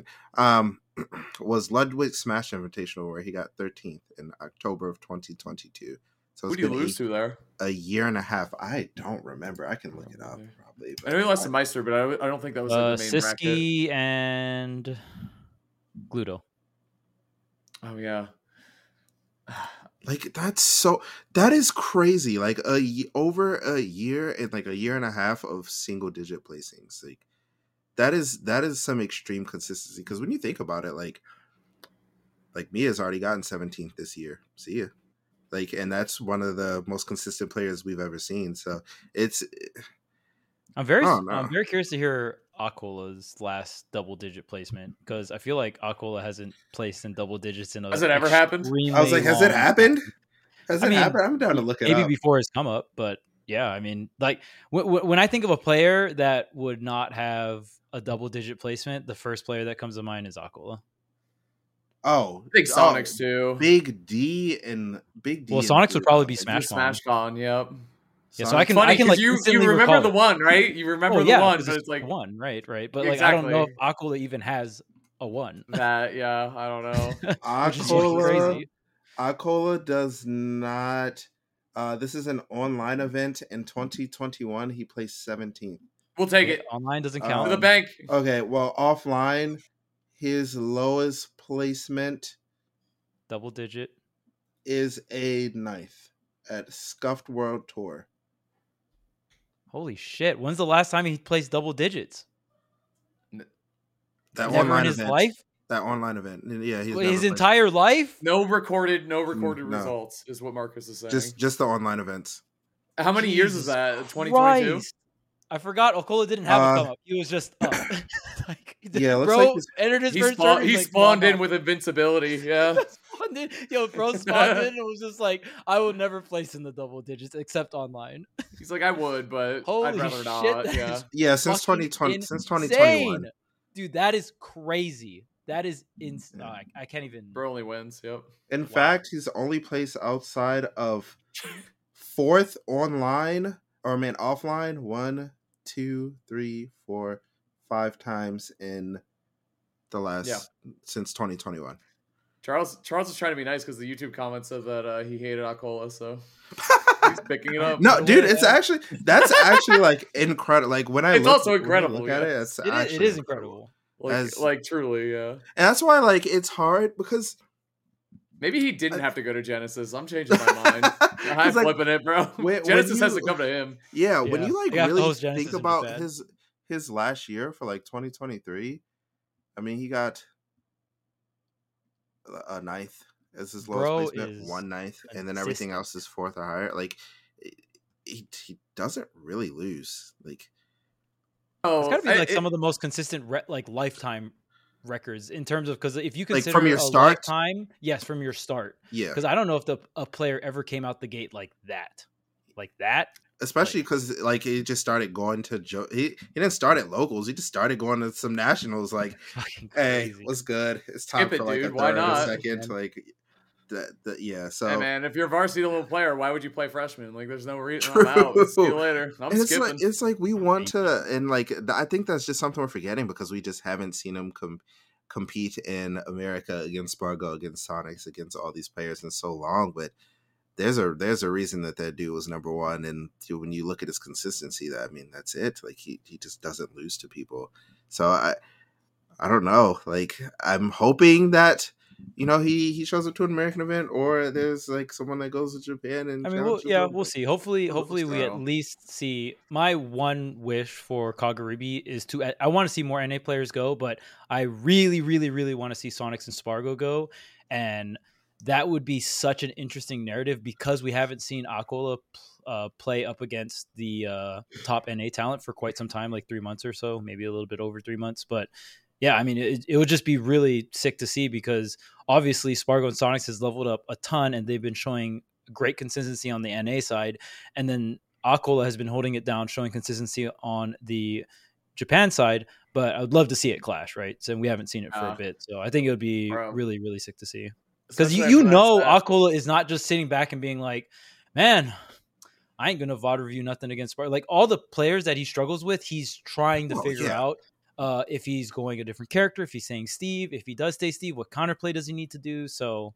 Was Ludwig Smash Invitational where he got 13th in October of 2022. So who do you lose to there? A year and a half. I don't remember. I can look it up probably. I know he lost to Meister, but I don't think that was in the main Siski bracket. and Gluto. Oh yeah. Like that is crazy. Like over a year and like a year and a half of single digit placings. Like that is some extreme consistency. Because when you think about it, like Mia's already gotten 17th this year. See ya. Like, and that's one of the most consistent players we've ever seen. So I'm very curious to hear Aquola's last double digit placement, because I feel like Aquola hasn't placed in double digits in a. Has it ever happened? I was like, has it happened? Happened? I'm down to look it up. Maybe before his come up, but yeah, I mean, like when I think of a player that would not have a double digit placement, the first player that comes to mind is Aquola. Oh, Big Sonics too. Big D. Well, Sonics would probably be Smash Gone. Yep. Yeah, so I can like you remember the one, right? You remember the one, but it's like one, right? But like I don't know if Aquola even has a one. I don't know. Aquola does not. This is an online event in 2021. He placed 17th. We'll take it. Online doesn't count. To the bank. Okay, well, offline, his lowest placement, double digit, is a 9th at Scuffed World Tour. Holy shit! When's the last time he placed double digits? That never online in his event. Life. That online event. Yeah, his entire life. No recorded results is what Marcus is saying. Just the online events. How many years is that? 2022. I forgot Aquola didn't have a come up. He was just up. Entered his first turn. He spawned in with invincibility. Yeah. Bro spawned in and was just like, I will never place in the double digits except online. He's like, I would, but I'd rather not. Yeah, since 2020, since 2021. Dude, that is crazy. That is I can't even. Bro only wins. Yep. In fact, he's the only place outside of 4th online, or I mean offline, 1, 2, 3, 4, 5 times in the last since 2021. Charles is trying to be nice because the YouTube comment said that he hated Akola, so he's picking it up. No, dude, that's actually like incredible. Like when it's also incredible. Look at it, it is incredible. Like truly, yeah. And that's why like it's hard because maybe he didn't have to go to Genesis. I'm changing my mind. I'm flipping it, bro. Genesis has to come to him. Yeah, when you like really think about his last year for like 2023, I mean, he got a 9th as his lowest placement, 1 9th, and then everything else is 4th or higher. Like he doesn't really lose. Like it's got to be like some of the most consistent like lifetime records in terms of, because if you consider like from your start lifetime, yes, from your start, yeah. Because I don't know if a player ever came out the gate like that. Especially because like he just started going to he didn't start at locals. He just started going to some nationals. Like, hey, what's good? It's time for like a third or second. Like, yeah. So, hey man, if you're a varsity level player, why would you play freshman? Like, there's no reason. I'm out. See you later. I'm skipping. It's like we want to, and like I think that's just something we're forgetting because we just haven't seen him compete in America against Spargo, against Sonics, against all these players in so long, but. There's a reason that dude was number 1, and when you look at his consistency, that's it. Like he just doesn't lose to people. So I don't know. Like I'm hoping that he shows up to an American event, or there's like someone that goes to Japan and. I mean, we'll see. Hopefully we at least see. My one wish for Kagaribi is I want to see more NA players go, but I really, really, really want to see Sonics and Spargo go, and. That would be such an interesting narrative because we haven't seen Akola play up against the top NA talent for quite some time, like 3 months or so, maybe a little bit over 3 months. But yeah, I mean, it would just be really sick to see because obviously Spargo and Sonics has leveled up a ton and they've been showing great consistency on the NA side. And then Akola has been holding it down, showing consistency on the Japan side. But I would love to see it clash, right? So we haven't seen it for a bit. So I think it would be really, really sick to see. Because Akola is not just sitting back and being like, man, I ain't going to VOD review nothing against Spargo. Like all the players that he struggles with, he's trying to figure out if he's going a different character, if he's saying Steve, if he does stay Steve, what counterplay does he need to do? So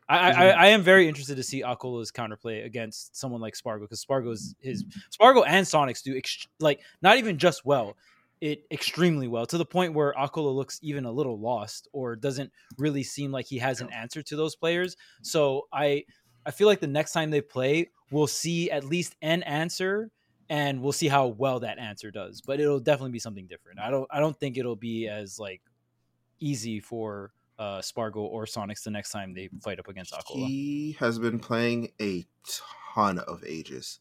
I am very interested to see Akola's counterplay against someone like Spargo because Spargo and Sonics do not even just well. It extremely well to the point where Akola looks even a little lost or doesn't really seem like he has an answer to those players. So I feel like the next time they play, we'll see at least an answer and we'll see how well that answer does, but it'll definitely be something different. I don't think it'll be as like easy for Spargo or Sonics the next time they fight up against Akola. He has been playing a ton of ages,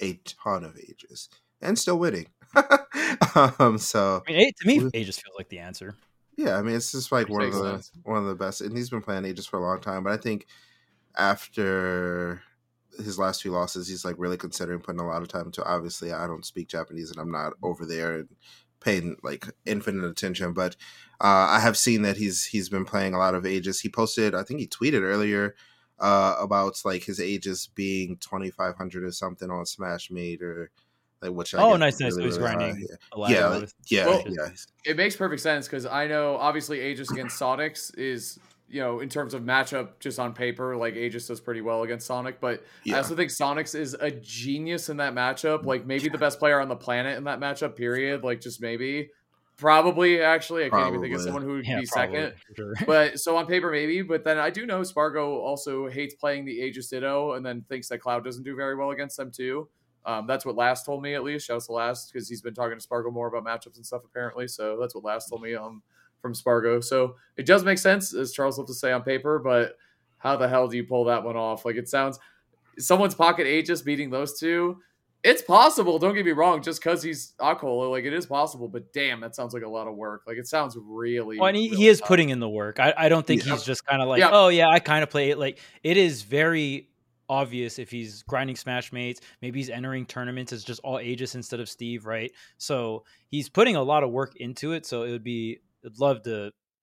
and still winning. So I mean, to me, Aegis feels like the answer. Yeah, I mean, it's just like one of the best, and he's been playing Aegis for a long time. But I think after his last 2 losses, he's like really considering putting a lot of time into. Obviously, I don't speak Japanese, and I'm not over there and paying like infinite attention. But I have seen that he's been playing a lot of Aegis. He posted, I think he tweeted earlier about like his Aegis being 2,500 or something on Smashmade or. Like, which nice. Really, so he's grinding. Yeah. It makes perfect sense because I know obviously Aegis against Sonics is, in terms of matchup, just on paper, like Aegis does pretty well against Sonic, but I also think Sonics is a genius in that matchup. Like maybe the best player on the planet in that matchup, period. Like just maybe. Probably, actually. I can't even think of someone who would be second. Sure. But so on paper, maybe. But then I do know Spargo also hates playing the Aegis Ditto and then thinks that Cloud doesn't do very well against them too. That's what Last told me, at least. Shout out to Last, because he's been talking to Spargo more about matchups and stuff, apparently. So that's what Last told me from Spargo. So it does make sense, as Charles loves to say on paper, but how the hell do you pull that one off? Like, it sounds... Someone's pocket Aegis beating those two. It's possible, don't get me wrong, just because he's Akola, like, it is possible, but damn, that sounds like a lot of work. Like, it sounds really... Well, and he is putting in the work. I don't think he's just kind of like, I kind of play it. Like, it is very... obvious if he's grinding Smash mates, maybe he's entering tournaments as just all Aegis instead of Steve, right? So he's putting a lot of work into it. So I'd love to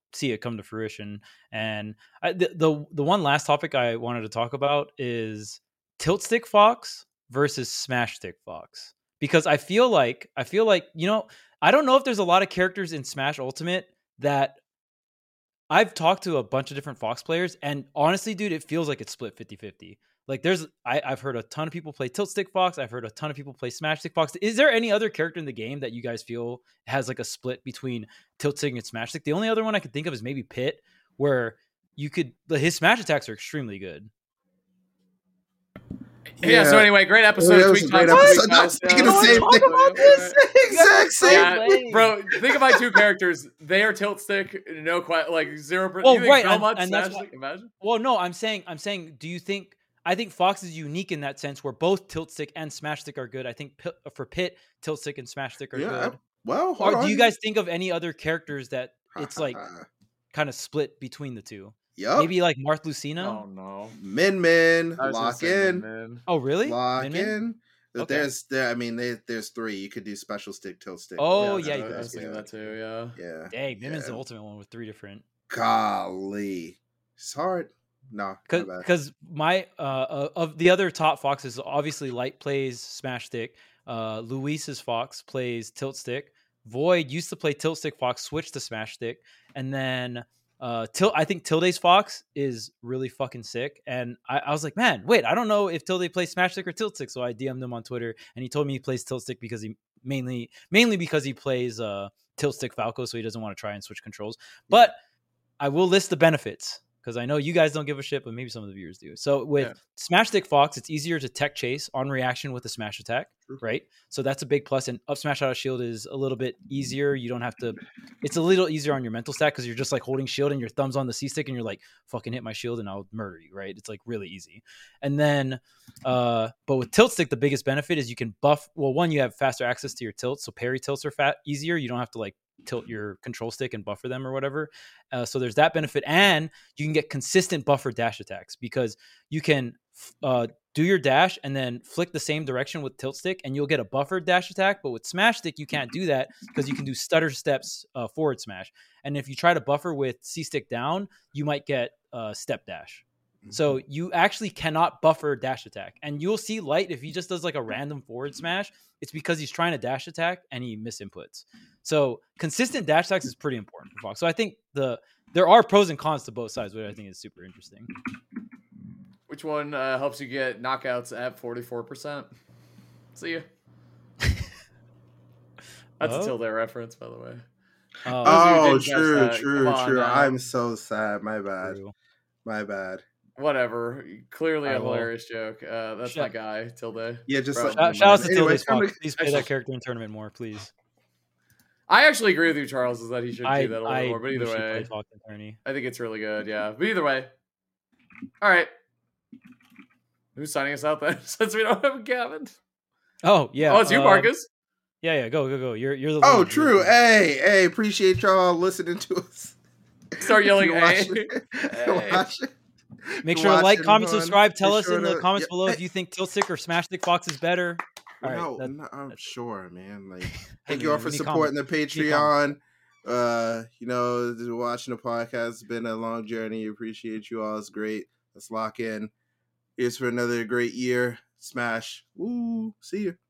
see it come to fruition. And the one last topic I wanted to talk about is Tilt Stick Fox versus Smash Stick Fox, because I feel like I don't know if there's a lot of characters in Smash Ultimate that I've talked to a bunch of different Fox players, and honestly, dude, it feels like it's split 50-50. Like I've heard a ton of people play Tilt Stick Fox. I've heard a ton of people play Smash Stick Fox. Is there any other character in the game that you guys feel has like a split between Tilt Stick and Smash Stick? The only other one I could think of is maybe Pit, where his smash attacks are extremely good. Yeah. So anyway, great episode. Yeah, great episode. Not thinking the same thing about this. Exact same. Bro, think about two characters. They are Tilt Stick, no quite like 0%. Oh, right, and that's why, imagine. Well, no, I'm saying, do you think? I think Fox is unique in that sense, where both Tilt Stick and Smash Stick are good. I think for Pit, Tilt Stick and Smash Stick are good. Or do you guys think of any other characters that it's like kind of split between the two? Yep. Maybe like Marth Lucina. Oh no. Min lock in. Min. Oh really? Lock Min? in. Okay. There's 3. You could do special stick, tilt stick. Oh yeah, you I could. was thinking that too. Yeah. Yeah. Dang, Min is the ultimate one with 3 different. Golly, it's hard. No, because my of the other top Foxes, obviously Light plays Smash Stick. Luis's Fox plays Tilt Stick. Void used to play Tilt Stick Fox, switched to Smash Stick, and then I think Tilde's Fox is really fucking sick. And I was like, man, wait, I don't know if Tilde plays Smash Stick or Tilt Stick. So I DM'd him on Twitter, and he told me he plays Tilt Stick because he mainly because he plays Tilt Stick Falco, so he doesn't want to try and switch controls. But I will list the benefits, because I know you guys don't give a shit, but maybe some of the viewers do. So with Smash Stick Fox, it's easier to tech chase on reaction with a smash attack, right? So that's a big plus. And up smash out of shield is a little bit easier. You don't have to, it's a little easier on your mental stack, because you're just like holding shield and your thumb's on the C stick and you're like, fucking hit my shield and I'll murder you, right? It's like really easy. And then, but with Tilt Stick, the biggest benefit is you can buff. Well, one, you have faster access to your tilts. So parry tilts are easier. You don't have to like tilt your control stick and buffer them or whatever. So there's that benefit, and you can get consistent buffer dash attacks, because you can do your dash and then flick the same direction with tilt stick and you'll get a buffered dash attack. But with smash stick, you can't do that, because you can do stutter steps forward smash. And if you try to buffer with C stick down, you might get step dash. So you actually cannot buffer dash attack. And you'll see Light, if he just does like a random forward smash, it's because he's trying to dash attack and he misinputs. So consistent dash attacks is pretty important for Fox. So I think there are pros and cons to both sides, which I think is super interesting. Which one helps you get knockouts at 44%? See ya. That's a Tilde reference, by the way. True. I'm so sad. My bad. True. My bad. Whatever. Clearly a hilarious joke. That's my guy, Tilde. Yeah, just shout out to Tilde's Fox. Please play that character in tournament more, please. I actually agree with you, Charles, is that he should do that a little more. But either way, I think it's really good. Yeah. But either way. All right. Who's signing us out then? Since we don't have Gavin. Oh, yeah. Oh, it's you, Marcus. Yeah. Go. You're the Oh, lead. true. Hey, appreciate y'all listening to us. Start yelling, hey. Make sure to like, comment, subscribe. Tell us in the comments below if you think Tilt Stick or Smash Stick Fox is better. No, I'm sure, man. Like, thank you all for supporting the Patreon. Watching the podcast has been a long journey. Appreciate you all. It's great. Let's lock in. Here's for another great year. Smash. Woo. See you.